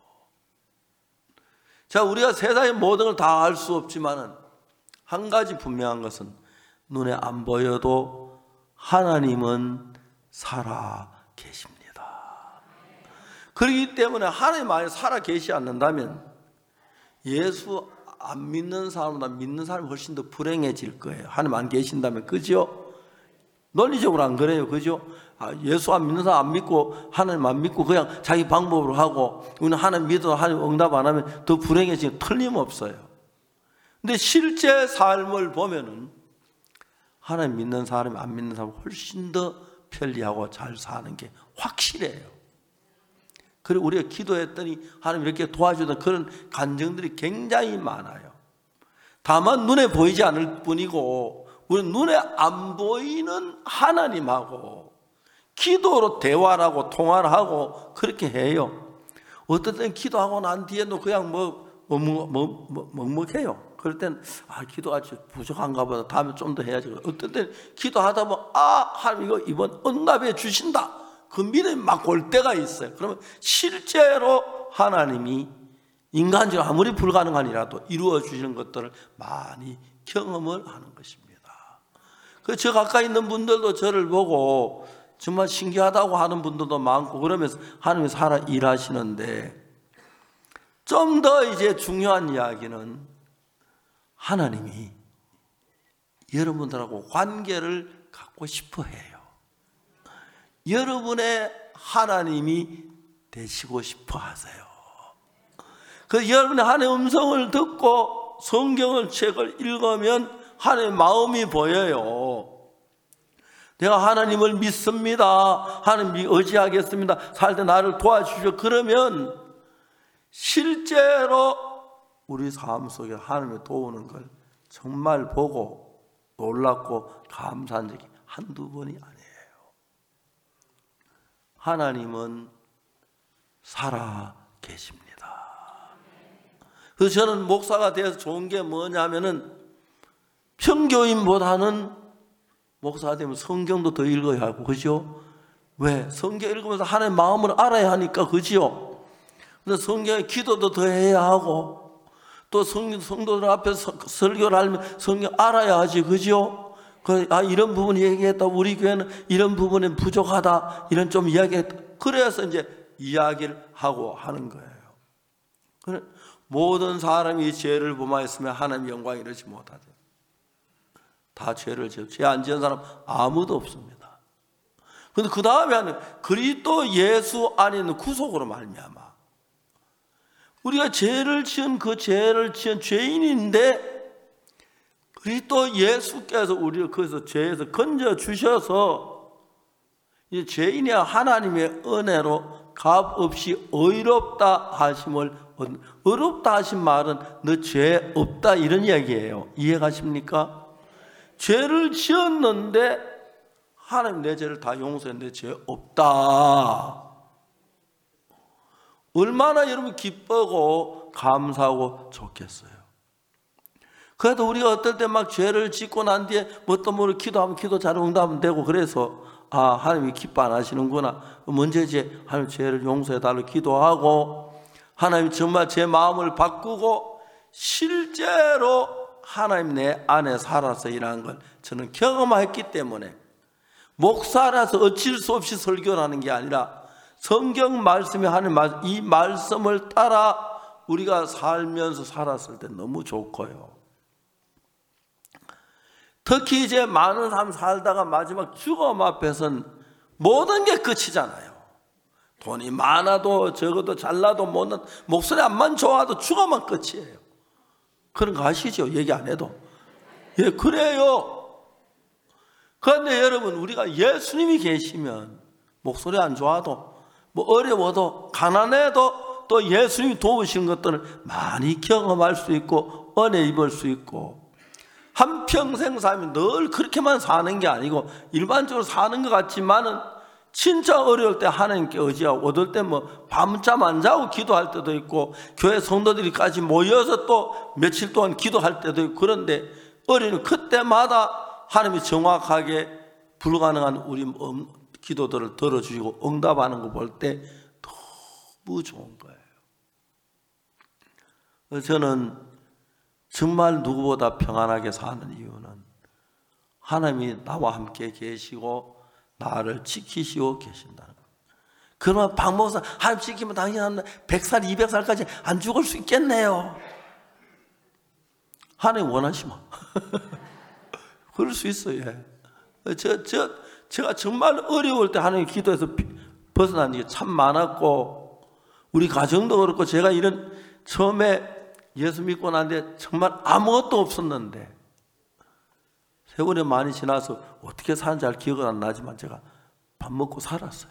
자, 우리가 세상의 모든 걸 다 알 수 없지만은 한 가지 분명한 것은 눈에 안 보여도 하나님은 살아 계십니다. 그렇기 때문에 하나님 안에 살아 계시지 않는다면 예수 안 믿는 사람보다 믿는 사람이 훨씬 더 불행해질 거예요. 하나님 안 계신다면, 그죠? 논리적으로 안 그래요, 그죠? 아, 예수 안 믿는 사람 안 믿고 하나님 안 믿고 그냥 자기 방법으로 하고 우리는 하나님 믿어도 하나님 응답 안 하면 더 불행해지는 틀림없어요. 근데 실제 삶을 보면은 하나님 믿는 사람이 안 믿는 사람이 훨씬 더 편리하고 잘 사는 게 확실해요. 그리고 우리가 기도했더니 하나님 이렇게 도와주던 그런 간증들이 굉장히 많아요. 다만 눈에 보이지 않을 뿐이고 우리는 눈에 안 보이는 하나님하고 기도로 대화를 하고 통화를 하고 그렇게 해요. 어떤 때는 기도하고 난 뒤에도 그냥 뭐 먹먹해요. 그럴 땐 아, 기도가 부족한가 보다. 다음에 좀 더 해야지. 어떤 때는 기도하다 보면 아, 하나님 이거 이번 응답해 주신다. 그 믿음이 막 올 때가 있어요. 그러면 실제로 하나님이 인간적으로 아무리 불가능하니라도 이루어 주시는 것들을 많이 경험을 하는 것입니다. 그 저 가까이 있는 분들도 저를 보고 정말 신기하다고 하는 분들도 많고 그러면서 하나님이 살아 일하시는데 좀 더 이제 중요한 이야기는 하나님이 여러분들하고 관계를 갖고 싶어 해요. 여러분의 하나님이 되시고 싶어 하세요. 그 여러분의 하나님의 음성을 듣고 성경을 책을 읽으면 하나님의 마음이 보여요. 내가 하나님을 믿습니다. 하나님 의지하겠습니다. 살 때 나를 도와주십시오. 그러면 실제로 우리 삶 속에 하나님이 도우는 걸 정말 보고 놀랍고 감사한 적이 한두 번이 아니에요. 하나님은 살아 계십니다. 그래서 저는 목사가 되어서 좋은 게 뭐냐면은 평교인보다는 목사가 되면 성경도 더 읽어야 하고, 그죠? 왜? 성경 읽으면서 하나님의 마음을 알아야 하니까, 그죠? 그래서 성경에 기도도 더 해야 하고, 또 성, 성도들 앞에서 설교를 하면 성경 알아야 하지, 그죠? 그, 아, 이런 부분 얘기했다. 우리 교회는 이런 부분에 부족하다. 이런 좀 이야기했다. 그래서 이제 이야기를 하고 하는 거예요. 그래, 모든 사람이 죄를 범하였으면 하나님의 영광 이르지 못하죠. 다 죄를 지어 죄 안 지은 사람 아무도 없습니다. 그런데 그 다음에 하는 그리스도 예수 안에 있는 구속으로 말미암아 우리가 죄를 지은 그 죄를 지은 죄인인데 그리스도 예수께서 우리를 거기서 죄에서 건져 주셔서 이제 죄인이 하나님의 은혜로 값 없이 의롭다 하심을, 의롭다 하신 말은 너 죄 없다 이런 이야기예요. 이해가십니까? 죄를 지었는데 하나님 내 죄를 다 용서했는데 죄 없다. 얼마나 여러분 기쁘고 감사하고 좋겠어요. 그래도 우리가 어떨 때 막 죄를 짓고 난 뒤에 뭣도 모르고 기도하면 기도 잘 응답하면 되고, 그래서 아 하나님이 기뻐 안 하시는구나. 먼저 이제 하나님 죄를 용서해 달라고 기도하고, 하나님 정말 제 마음을 바꾸고 실제로 하나님 내 안에 살아서 일하는 걸 저는 경험했기 때문에 목사라서 어쩔 수 없이 설교를 하는 게 아니라 성경 말씀이 하는 말, 이 말씀을 따라 우리가 살면서 살았을 때 너무 좋고요. 특히 이제 많은 삶 살다가 마지막 죽음 앞에서는 모든 게 끝이잖아요. 돈이 많아도 적어도 잘나도 못난 목소리 안만 좋아도 죽으면 끝이에요. 그런 거 아시죠? 얘기 안 해도. 예, 그래요. 그런데 여러분, 우리가 예수님이 계시면 목소리 안 좋아도 뭐 어려워도 가난해도 또 예수님이 도우신 것들을 많이 경험할 수 있고 은혜 입을 수 있고, 한평생 삶이 늘 그렇게만 사는 게 아니고 일반적으로 사는 것 같지만은 진짜 어려울 때 하나님께 의지하고, 어떨 때 뭐 밤잠 안 자고 기도할 때도 있고 교회 성도들이까지 모여서 또 며칠 동안 기도할 때도 있고, 그런데 어려운 그때마다 하나님이 정확하게 불가능한 우리 기도들을 들어주시고 응답하는 거 볼 때 너무 좋은 거예요. 저는 정말 누구보다 평안하게 사는 이유는 하나님이 나와 함께 계시고 나를 지키시고 계신다는 거예요. 그러면 박 목사, 하나님 지키면 당신 한 백 살, 이백 살까지 안 죽을 수 있겠네요. 하나님 원하시면 그럴 수 있어요. 저, 저, 제가 정말 어려울 때 하나님 기도해서 벗어난 게 참 많았고, 우리 가정도 그렇고, 제가 이런 처음에 예수 믿고 난데 정말 아무것도 없었는데 세월이 많이 지나서 어떻게 사는지 잘 기억은 안 나지만 제가 밥 먹고 살았어요.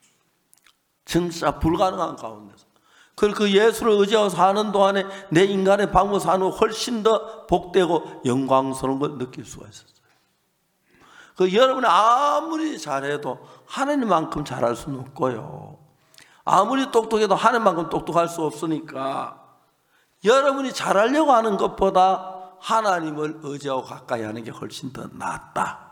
진짜 불가능한 가운데서. 그리고 그 예수를 의지하고 사는 동안에 내 인간의 방법 사는 거 훨씬 더 복되고 영광스러운 걸 느낄 수가 있었어요. 그 여러분이 아무리 잘해도 하나님만큼 잘할 수는 없고요. 아무리 똑똑해도 하나님만큼 똑똑할 수 없으니까 여러분이 잘하려고 하는 것보다 하나님을 의지하고 가까이 하는 게 훨씬 더 낫다.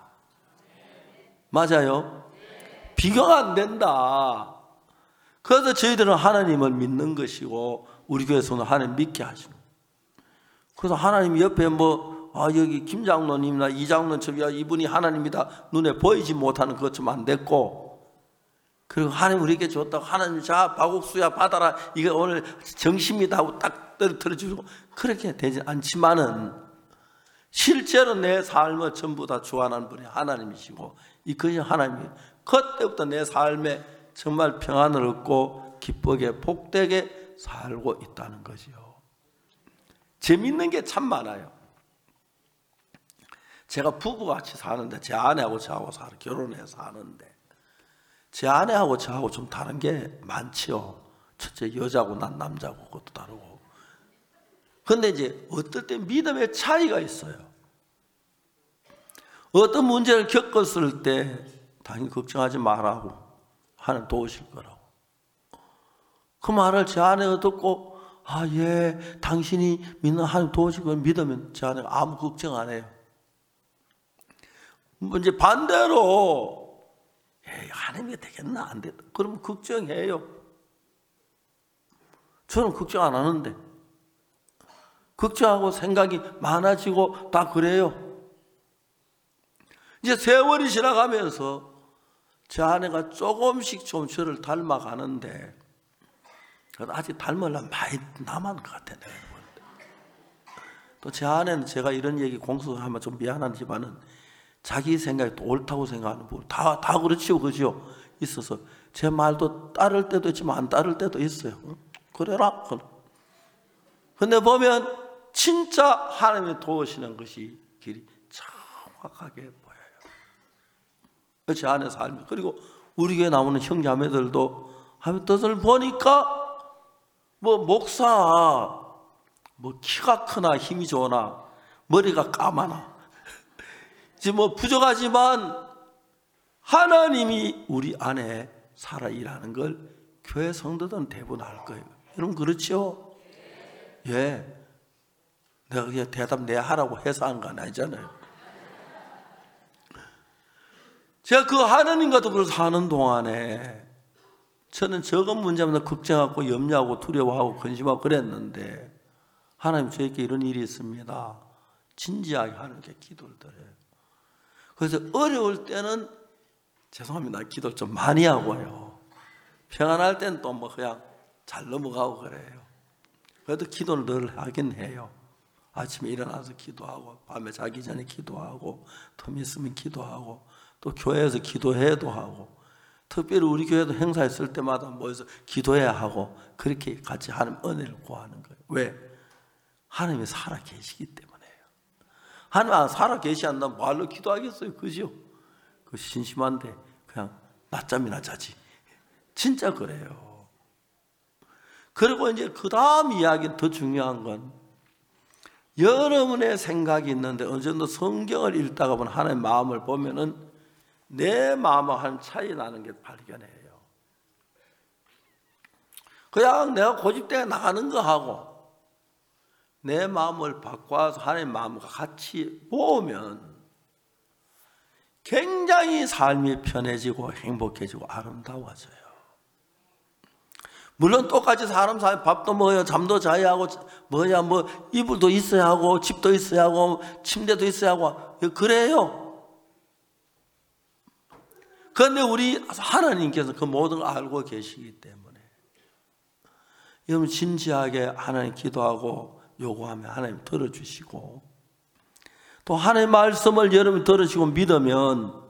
맞아요? 비교가 안 된다. 그래서 저희들은 하나님을 믿는 것이고 우리 교회에서는 하나님 믿게 하시는. 그래서 하나님 옆에 뭐 아, 여기 김 장로님이나 이 장로님처럼 이분이 하나님이다 눈에 보이지 못하는 것 좀 안 됐고, 그리고 하나님 우리에게 줬다고 하나님 자 박옥수야 받아라 이거 오늘 정심이다 하고 딱 떨어뜨려주고 그렇게 되지 않지만은 실제로 내 삶을 전부 다 주관하는 분이 하나님이시고 이것이 하나님이 그때부터 내 삶에 정말 평안을 얻고 기쁘게 복되게 살고 있다는 것이요. 재밌는 게 참 많아요. 제가 부부같이 사는데 제 아내하고 저하고 살아 결혼해서 사는데 제 아내하고 저하고 좀 다른 게 많지요. 첫째 여자고 난 남자고 그것도 다르고. 근데 이제 어떨 때 믿음의 차이가 있어요. 어떤 문제를 겪었을 때 당연히 걱정하지 말라고 하나님 도우실 거라고. 그 말을 제 아내가 듣고 아, 예, 당신이 믿는 하나님 도우실 걸 믿으면 제 아내가 아무 걱정 안 해요. 이제 반대로 에이, 하나님이 되겠나 안 되겠나 그러면 걱정해요. 저는 걱정 안 하는데 걱정하고 생각이 많아지고 다 그래요. 이제 세월이 지나가면서 제 아내가 조금씩 좀 저를 닮아가는데 아직 닮으려면 많이 남은 것 같아요. 또 제 아내는 제가 이런 얘기 공수하면 좀 미안하지만은 자기 생각이 또 옳다고 생각하는 부분 다, 다 그렇지요, 그죠? 있어서 제 말도 따를 때도 있지만 안 따를 때도 있어요. 그래라. 근데 보면 진짜 하나님이 도우시는 것이 길이 정확하게 보여요. 제 아내 삶이. 그리고 우리 교회 나오는 형제자매들도 하면 뜻을 보니까 뭐 목사 뭐 키가 크나 힘이 좋으나 머리가 까마나 지금 뭐 부족하지만 하나님이 우리 안에 살아 일하는 걸 교회 성도들은 대부분 알 거예요. 여러분 그렇죠? 예. 내가 그냥 대답 내 하라고 해서 하는 건 아니잖아요. 제가 그 하나님과 더불어 사는 동안에 저는 적은 문제마다 걱정하고 염려하고 두려워하고 근심하고 그랬는데 하나님 저에게 이런 일이 있습니다. 진지하게 하나님께 기도를 드려요. 그래서 어려울 때는 죄송합니다. 기도를 좀 많이 하고요. 평안할 때는 또 뭐 그냥 잘 넘어가고 그래요. 그래도 기도를 늘 하긴 해요. 아침에 일어나서 기도하고 밤에 자기 전에 기도하고 텀 있으면 기도하고 또 교회에서 기도해도 하고 특별히 우리 교회도 행사 있을 때마다 모여서 기도해야 하고 그렇게 같이 하나님 은혜를 구하는 거예요. 왜? 하나님이 살아 계시기 때문에요. 하나님 살아 계시 않는다면 말로 기도하겠어요? 그죠? 그 심심한데 그냥 낮잠이나 자지. 진짜 그래요. 그리고 이제 그 다음 이야기는 더 중요한 건 여러분의 생각이 있는데 어느 정도 성경을 읽다가 보면 하나님의 마음을 보면은 내 마음과 한 차이 나는 게 발견해요. 그냥 내가 고집대에 나가는 거 하고 내 마음을 바꿔서 하나님의 마음과 같이 보면 굉장히 삶이 편해지고 행복해지고 아름다워져요. 물론 똑같이 사람 사이 밥도 먹어야 잠도 자야 하고 뭐야 뭐 이불도 있어야 하고 집도 있어야 하고 침대도 있어야 하고 그래요. 그런데 우리 하나님께서 그 모든 걸 알고 계시기 때문에 여러분 진지하게 하나님 기도하고 요구하면 하나님 들어주시고 또 하나님의 말씀을 여러분 들으시고 믿으면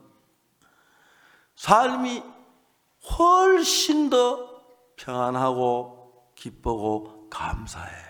삶이 훨씬 더 평안하고 기쁘고 감사해요.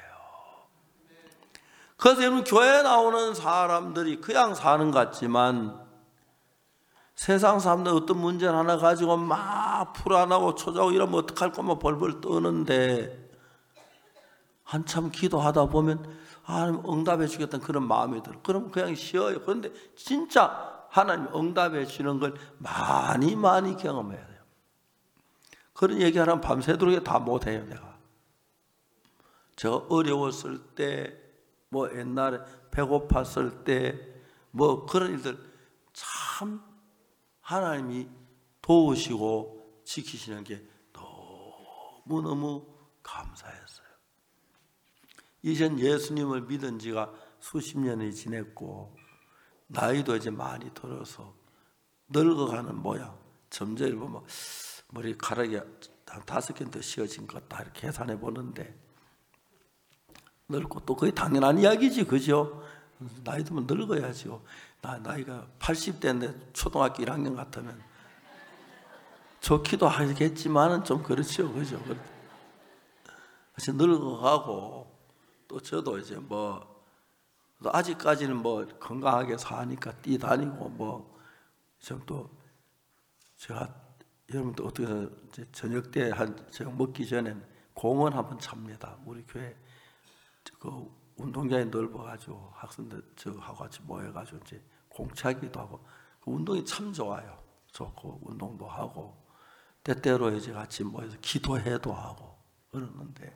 그래서 여러분 교회에 나오는 사람들이 그냥 사는 것 같지만 세상 사람들 어떤 문제 하나 가지고 막 불안하고 초조하고 이러면 어떡할 거면 벌벌 떠는데 한참 기도하다 보면 하나님 응답해 주겠다는 그런 마음이 들어요. 그럼 그냥 쉬어요. 그런데 진짜 하나님 응답해 주는 걸 많이 많이 경험해야 돼요. 그런 얘기하면 밤새도록 다 못해요. 내가 제가 어려웠을 때 뭐 옛날에 배고팠을 때 뭐 그런 일들 참 하나님이 도우시고 지키시는 게 너무너무 감사했어요. 이젠 예수님을 믿은 지가 수십 년이 지냈고 나이도 이제 많이 들어서 늙어가는 모양. 점점 보면 머리카락이 한 다섯 개 더 씌어진 것 같다 이렇게 계산해 보는데 늙고 또 거의 당연한 이야기지, 그죠? 나이 들면 늙어야죠. 나, 나이가 팔십 대인데 초등학교 일 학년 같으면 좋기도 하겠지만은 좀 그렇죠, 그죠? 늙어가고 또 저도 이제 뭐 아직까지는 뭐 건강하게 사니까 뛰다니고 뭐 좀 또 제가 여러분도 어떻게 이제 저녁 때 한 제가 먹기 전엔 공원 한번 찹니다. 우리 교회 그 운동장이 넓어가지고 학생들 저하고 같이 모여가지고 이제 공차기도 하고 그 운동이 참 좋아요. 좋고 운동도 하고 때때로 이제 같이 모여서 기도해도 하고 그러는데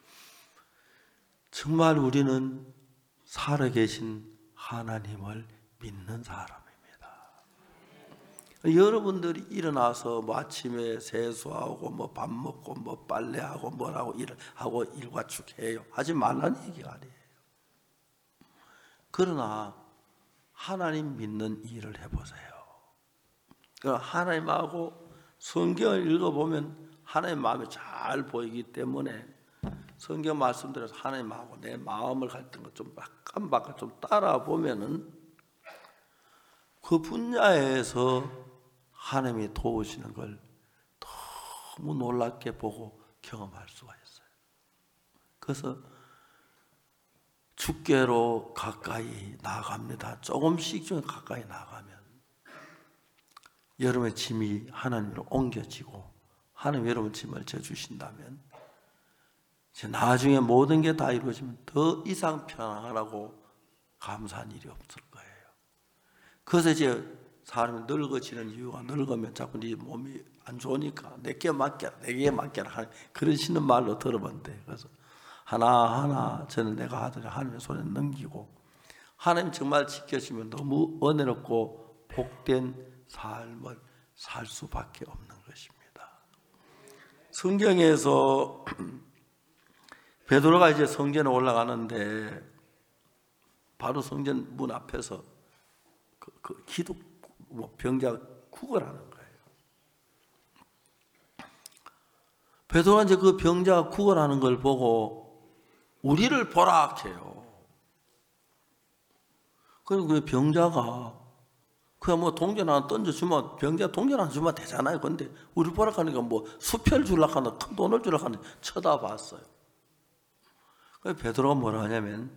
정말 우리는 살아계신 하나님을 믿는 사람입니다. 여러분들이 일어나서 뭐 아침에 세수하고 뭐 밥 먹고 뭐 빨래하고 뭐라고 일을 하고 일과축해요. 하지 말라는 얘기가 아니에요. 그러나 하나님 믿는 일을 해보세요. 하나님하고 성경을 읽어보면 하나님 마음이 잘 보이기 때문에 성경 말씀대로 하나님하고 내 마음을 갈등 것 좀 깜박깜박 좀 따라 보면은 그 분야에서 하나님이 도우시는 걸 너무 놀랍게 보고 경험할 수가 있어요. 그래서 주께로 가까이 나아갑니다. 조금씩 좀 가까이 나가면 여러분의 짐이 하나님으로 옮겨지고 하나님 여러분 짐을 져주신다면 이제 나중에 모든 게 다 이루어지면 더 이상 편안하고 감사한 일이 없을 거예요. 그래서 이제 사람이 늙어지는 이유가 늙으면 자꾸 네 몸이 안 좋으니까 내게 맡겨라 내게 맡겨라 하는 그러시는 말로 들어본대. 그래서 하나하나 저는 내가 하더니 하나님의 손에 넘기고 하나님 정말 지켜주면 너무 은혜롭고 복된 삶을 살 수밖에 없는 것입니다. 성경에서 베드로가 이제 성전에 올라가는데 바로 성전 문 앞에서 그, 그 기도 뭐 병자가 구걸하는 거예요. 베드로가 이제 그 병자가 구걸하는 걸 보고 우리를 보라 해요. 그리고 그 병자가 그냥 뭐 동전 하나 던져주면 병자 동전 하나 주면 되잖아요. 근데 우리 보라 하니까 뭐 수표를 주려고 하나 큰 돈을 주려고 하나 쳐다봤어요. 그래서 베드로가 뭐라 하냐면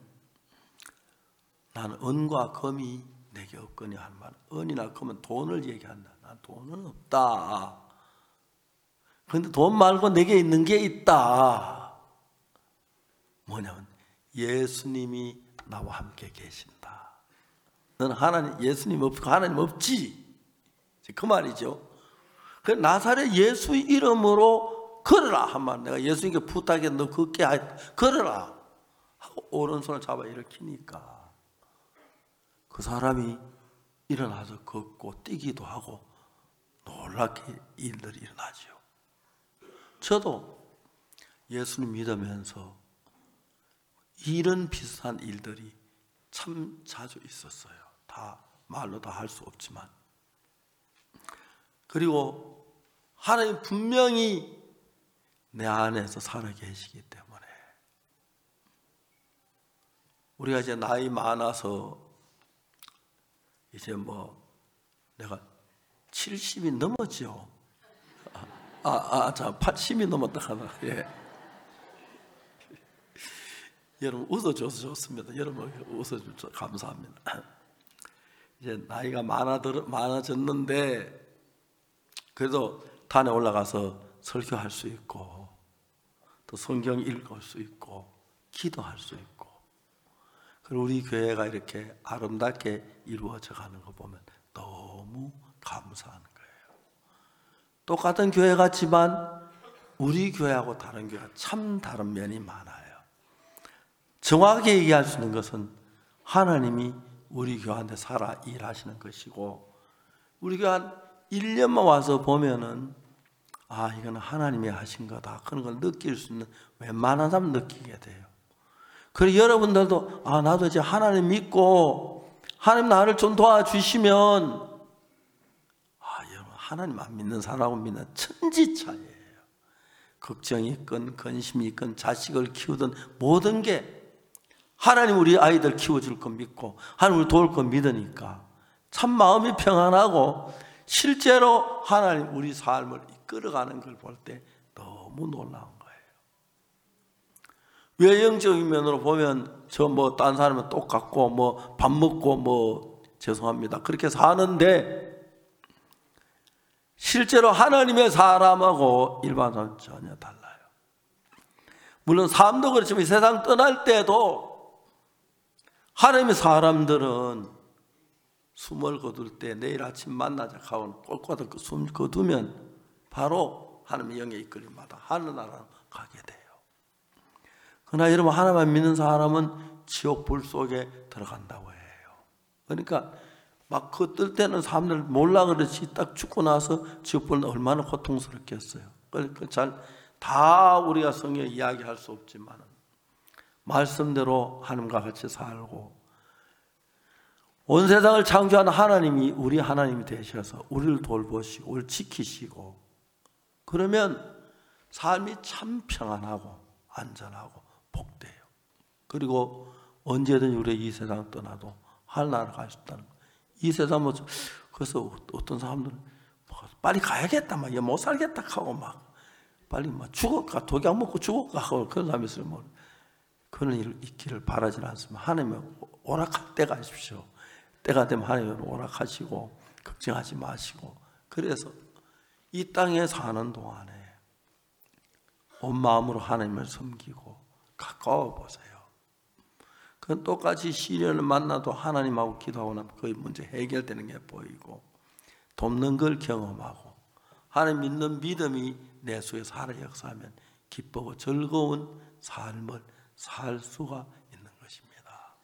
나는 은과 금이 내게 없거니 하는 말. 은이나 금은 돈을 얘기한다. 난 돈은 없다. 그런데 돈 말고 내게 있는 게 있다. 뭐냐면 예수님이 나와 함께 계신다. 너는 하나님 예수님 없고 하나님 없지. 그 말이죠. 그 나사렛 예수 이름으로 걸어라 한 말. 내가 예수님께 부탁해 너 걷게 걸어라 하고 오른손을 잡아 일으키니까 그 사람이 일어나서 걷고 뛰기도 하고 놀랍게 일들이 일어나죠. 저도 예수님 믿으면서 이런 비슷한 일들이 참 자주 있었어요. 다 말로 다 할 수 없지만. 그리고 하나님 분명히 내 안에서 살아 계시기 때문에 우리가 이제 나이 많아서 이제 뭐 내가 칠십이 넘었죠. 아, 아, 자, 팔십이 넘었다 하나. 예. 여러분 웃어줘서 좋습니다. 여러분 웃어줘서 감사합니다. 이제 나이가 많아들, 많아졌는데 그래도 단에 올라가서 설교할 수 있고 또 성경 읽을 수 있고 기도할 수 있고 그리고 우리 교회가 이렇게 아름답게 이루어져 가는 거 보면 너무 감사한 거예요. 똑같은 교회 같지만 우리 교회하고 다른 교회가 참 다른 면이 많아요. 정확하게 얘기할 수 있는 것은 하나님이 우리 교회한테 살아 일하시는 것이고 우리 교회 한 일 년만 와서 보면은 아 이거는 하나님이 하신 거다 그런 걸 느낄 수 있는 웬만한 사람 느끼게 돼요. 그리고 여러분들도 아 나도 이제 하나님 믿고 하나님 나를 좀 도와주시면 아 여러분 하나님 안 믿는 사람하고 믿는 천지 차이예요. 걱정이 있건 근심이 있건 자식을 키우든 모든 게 하나님 우리 아이들 키워줄 거 믿고 하나님 우리 도울 거 믿으니까 참 마음이 평안하고 실제로 하나님 우리 삶을 이끌어가는 걸 볼 때 너무 놀라운 거예요. 외형적인 면으로 보면 저 뭐 딴 사람은 똑같고 뭐 밥 먹고 뭐 죄송합니다 그렇게 사는데 실제로 하나님의 사람하고 일반 사람은 전혀 달라요. 물론 삶도 그렇지만 이 세상 떠날 때도 하나님의 사람들은 숨을 거둘 때 내일 아침 만나자 하고 꼴꼴 숨 거두면 바로 하나님의 영에 이끌림마다 하늘나라로 가게 돼요. 그러나 여러분 하나님만 믿는 사람은 지옥 불 속에 들어간다고 해요. 그러니까 막 그 뜰 때는 사람들 몰라 그렇지 딱 죽고 나서 지옥 불은 얼마나 고통스럽겠어요. 그러니까 잘 다 우리가 성경에 이야기할 수 없지만 말씀대로 하나님과 같이 살고 온 세상을 창조한 하나님이 우리 하나님이 되셔서 우리를 돌보시고 우리를 지키시고 그러면 삶이 참 평안하고 안전하고 복돼요. 그리고 언제든지 우리 이 세상 떠나도 하늘나라 갈 수 있다는 거예요. 이 세상 뭐 그래서 어떤 사람들은 빨리 가야겠다 막 못 살겠다 하고 막 빨리 막 죽을까 독약 먹고 죽을까 하고 그런 사람이 있으면 뭐 그런 일 있기를 바라지는 않습니다. 하나님의 오락할 때가 있으십시오. 때가 되면 하나님을 오락하시고 걱정하지 마시고 그래서 이 땅에 사는 동안에 온 마음으로 하나님을 섬기고 가까워 보세요. 그건 똑같이 시련을 만나도 하나님하고 기도하고 나면 그 문제 해결되는 게 보이고 돕는 걸 경험하고 하나님 믿는 믿음이 내 속에 살아 역사하면 기쁘고 즐거운 삶을 살 수가 있는 것입니다.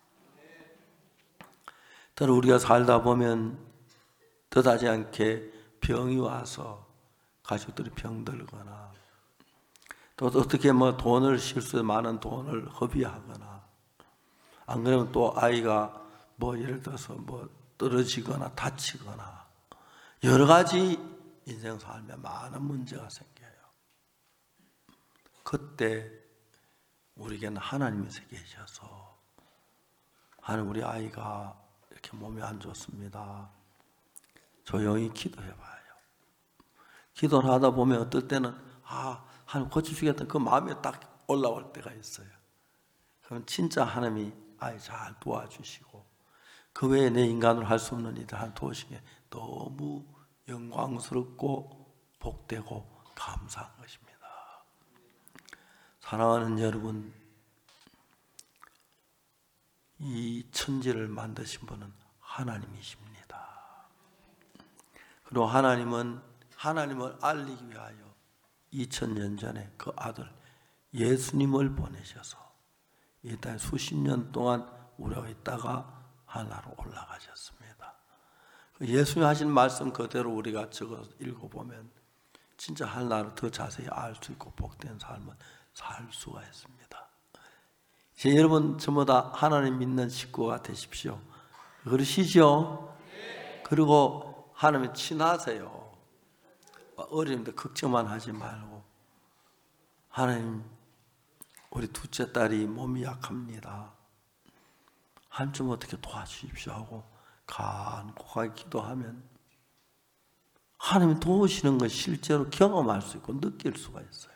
때로 우리가 살다 보면 뜻하지 않게 병이 와서 가족들이 병들거나 또 어떻게 뭐 돈을 실수해 많은 돈을 허비하거나 안 그러면 또 아이가 뭐 예를 들어서 뭐 떨어지거나 다치거나 여러 가지 인생 삶에 많은 문제가 생겨요. 그때 우리에게는 하나님이 계셔서 하나님 우리 아이가 이렇게 몸이 안 좋습니다. 조용히 기도해봐요. 기도를 하다 보면 어떨 때는 아 하나님 고쳐주겠다 그 마음이 딱 올라올 때가 있어요. 그럼 진짜 하나님이 아이 잘 도와주시고 그 외에 내 인간으로 할 수 없는 일을 한 도우시게 너무 영광스럽고 복되고 감사한 것입니다. 사랑하는 여러분, 이 천지를 만드신 분은 하나님이십니다. 그리고 하나님은 하나님을 알리기 위하여 이천 년 전에 그 아들 예수님을 보내셔서 이 땅에 수십 년 동안 우리가 있다가 하나로 올라가셨습니다. 예수님 하신 말씀 그대로 우리가 적어 읽어보면 진짜 하나를 더 자세히 알 수 있고 복된 삶을 살 수가 있습니다. 이제 여러분 전부 다 하나님 믿는 식구가 되십시오. 그러시죠? 그리고 하나님 친하세요. 어린데 걱정만 하지 말고 하나님 우리 둘째 딸이 몸이 약합니다. 하나님 좀 어떻게 도와주십시오 하고 간곡하게 기도하면 하나님이 도우시는 걸 실제로 경험할 수 있고 느낄 수가 있어요.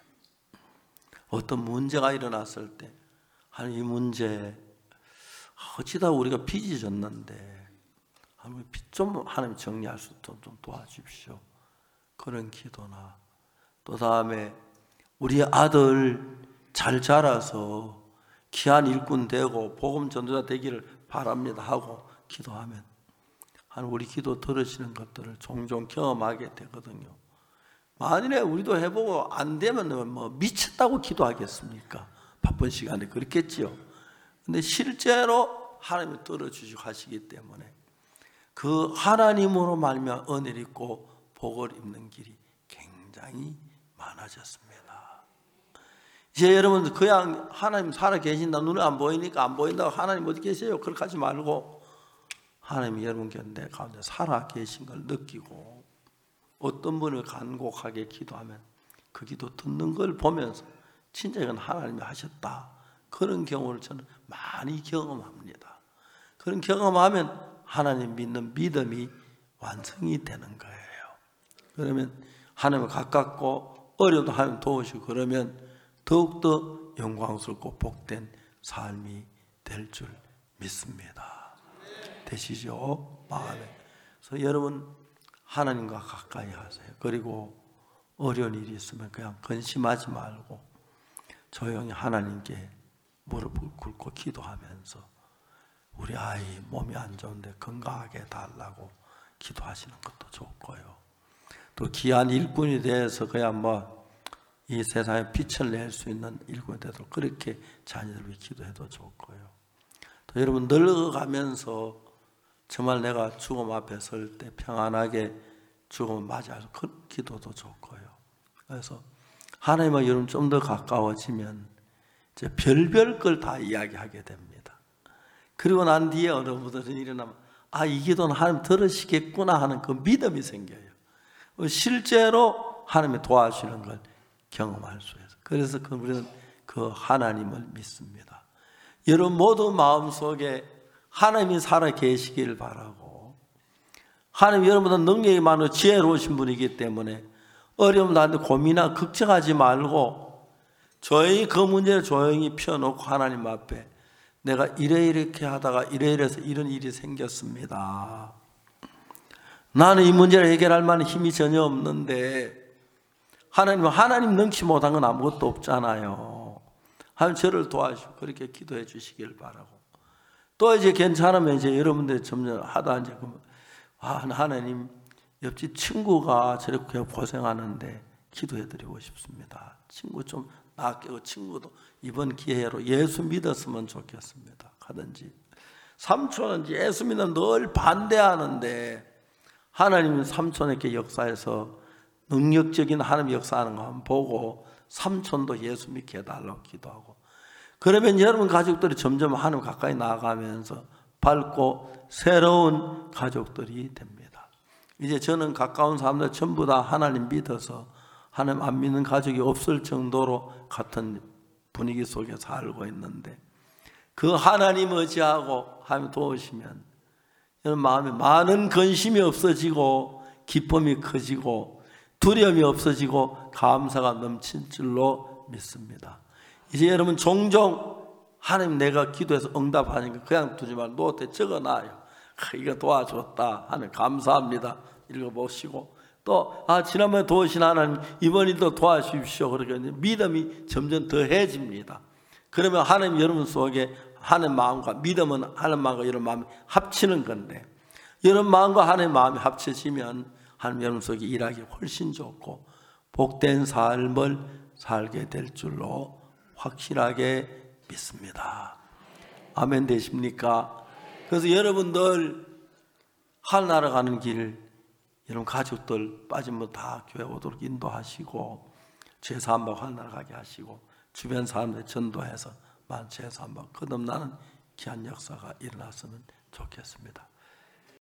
어떤 문제가 일어났을 때 하나님 이 문제 어찌다 우리가 빚이 졌는데 하나님 좀 하나님 정리할 수 있도록 좀 도와주십시오. 그런 기도나 또 다음에 우리 아들 잘 자라서 귀한 일꾼 되고 복음 전도자 되기를 바랍니다 하고 기도하면 하나님 우리 기도 들으시는 것들을 종종 경험하게 되거든요. 만일에 우리도 해보고 안 되면 뭐 미쳤다고 기도하겠습니까? 바쁜 시간에 그렇겠지요. 근데 실제로 하나님이 들어주시고 하시기 때문에 그 하나님으로 말미암아 은혜를 입고 복을 입는 길이 굉장히 많아졌습니다. 이제 여러분 그냥 하나님 살아 계신다 눈에 안 보이니까 안 보인다고 하나님 어디 계세요? 그렇게 하지 말고 하나님이 여러분 곁에 가운데 살아 계신 걸 느끼고 어떤 분을 간곡하게 기도하면 그 기도 듣는 걸 보면서 진짜 이건 하나님이 하셨다. 그런 경우를 저는 많이 경험합니다. 그런 경험하면 하나님 믿는 믿음이 완성이 되는 거예요. 그러면 하나님을 가깝고 어려도 하나님 도우시고 그러면 더욱더 영광스럽고 복된 삶이 될 줄 믿습니다. 되시죠? 마음에. 그래서 여러분 하나님과 가까이 하세요. 그리고 어려운 일이 있으면 그냥 근심하지 말고 조용히 하나님께 무릎을 꿇고 기도하면서 우리 아이 몸이 안 좋은데 건강하게 해달라고 기도하시는 것도 좋고요. 또 귀한 일꾼이 돼서 그냥 뭐 이 세상에 빛을 낼 수 있는 일꾼이 돼도 그렇게 자녀들 위해 기도해도 좋고요. 또 여러분 늙어가면서 정말 내가 죽음 앞에 설 때 평안하게 죽음을 맞이해서 그 기도도 좋고요. 그래서 하나님과 여러분 좀 더 가까워지면 이제 별별 걸 다 이야기하게 됩니다. 그리고 난 뒤에 어느 분들은 일어나면 아, 이 기도는 하나님 들으시겠구나 하는 그 믿음이 생겨요. 실제로 하나님이 도와주시는 걸 경험할 수 있어요. 그래서 우리는 그 하나님을 믿습니다. 여러분 모두 마음속에 하나님이 살아 계시길 바라고, 하나님 여러분보다 능력이 많고 지혜로우신 분이기 때문에 어려움 나한테 고민하고 걱정하지 말고 조용히 그 문제를 조용히 펴놓고 하나님 앞에 내가 이래 이렇게 하다가 이래 이래서 이런 일이 생겼습니다. 나는 이 문제를 해결할 만한 힘이 전혀 없는데 하나님은 하나님 능치 못한 건 아무것도 없잖아요. 하나님 저를 도와주시고 그렇게 기도해 주시길 바라고, 또 이제 괜찮으면 이제 여러분들이 점점 하다 이제 아, 하나님 옆집 친구가 저렇게 고생하는데 기도해 드리고 싶습니다. 친구 좀 낫게, 친구도 이번 기회로 예수 믿었으면 좋겠습니다. 하든지 삼촌은 예수 믿는 늘 반대하는데 하나님은 삼촌에게 역사해서 능력적인 하나님 역사하는 거 한번 보고 삼촌도 예수 믿게 해달라고 기도하고, 그러면 여러분 가족들이 점점 하나님 가까이 나아가면서 밝고 새로운 가족들이 됩니다. 이제 저는 가까운 사람들 전부 다 하나님 믿어서 하나님 안 믿는 가족이 없을 정도로 같은 분위기 속에 살고 있는데, 그 하나님 의지하고 하나님 도우시면 여러분 마음에 많은 근심이 없어지고 기쁨이 커지고 두려움이 없어지고 감사가 넘칠 줄로 믿습니다. 이제 여러분 종종 하나님 내가 기도해서 응답하니까 그냥 두지 말고 노트에 적어놔요. 이거 도와줬다 하는 감사합니다 읽어보시고, 또 아 지난번에 도우신 하나님 이번 일도 도와주십시오. 그렇게 믿음이 점점 더해집니다. 그러면 하나님 여러분 속에 하나님 마음과 믿음은 하나님 마음과 여러분 마음이 합치는 건데, 여러분 마음과 하나님 마음이 합쳐지면 하나님 여러분 속에 일하기 훨씬 좋고 복된 삶을 살게 될 줄로 확실하게 믿습니다. 아멘 되십니까? 그래서 여러분들 하늘나라 가는 길 여러분 가족들 빠짐없이 다 교회 오도록 인도하시고 제사함박 하늘나라 가게 하시고 주변 사람들 전도해서 만 제사함박 거듭나는 귀한 역사가 일어났으면 좋겠습니다.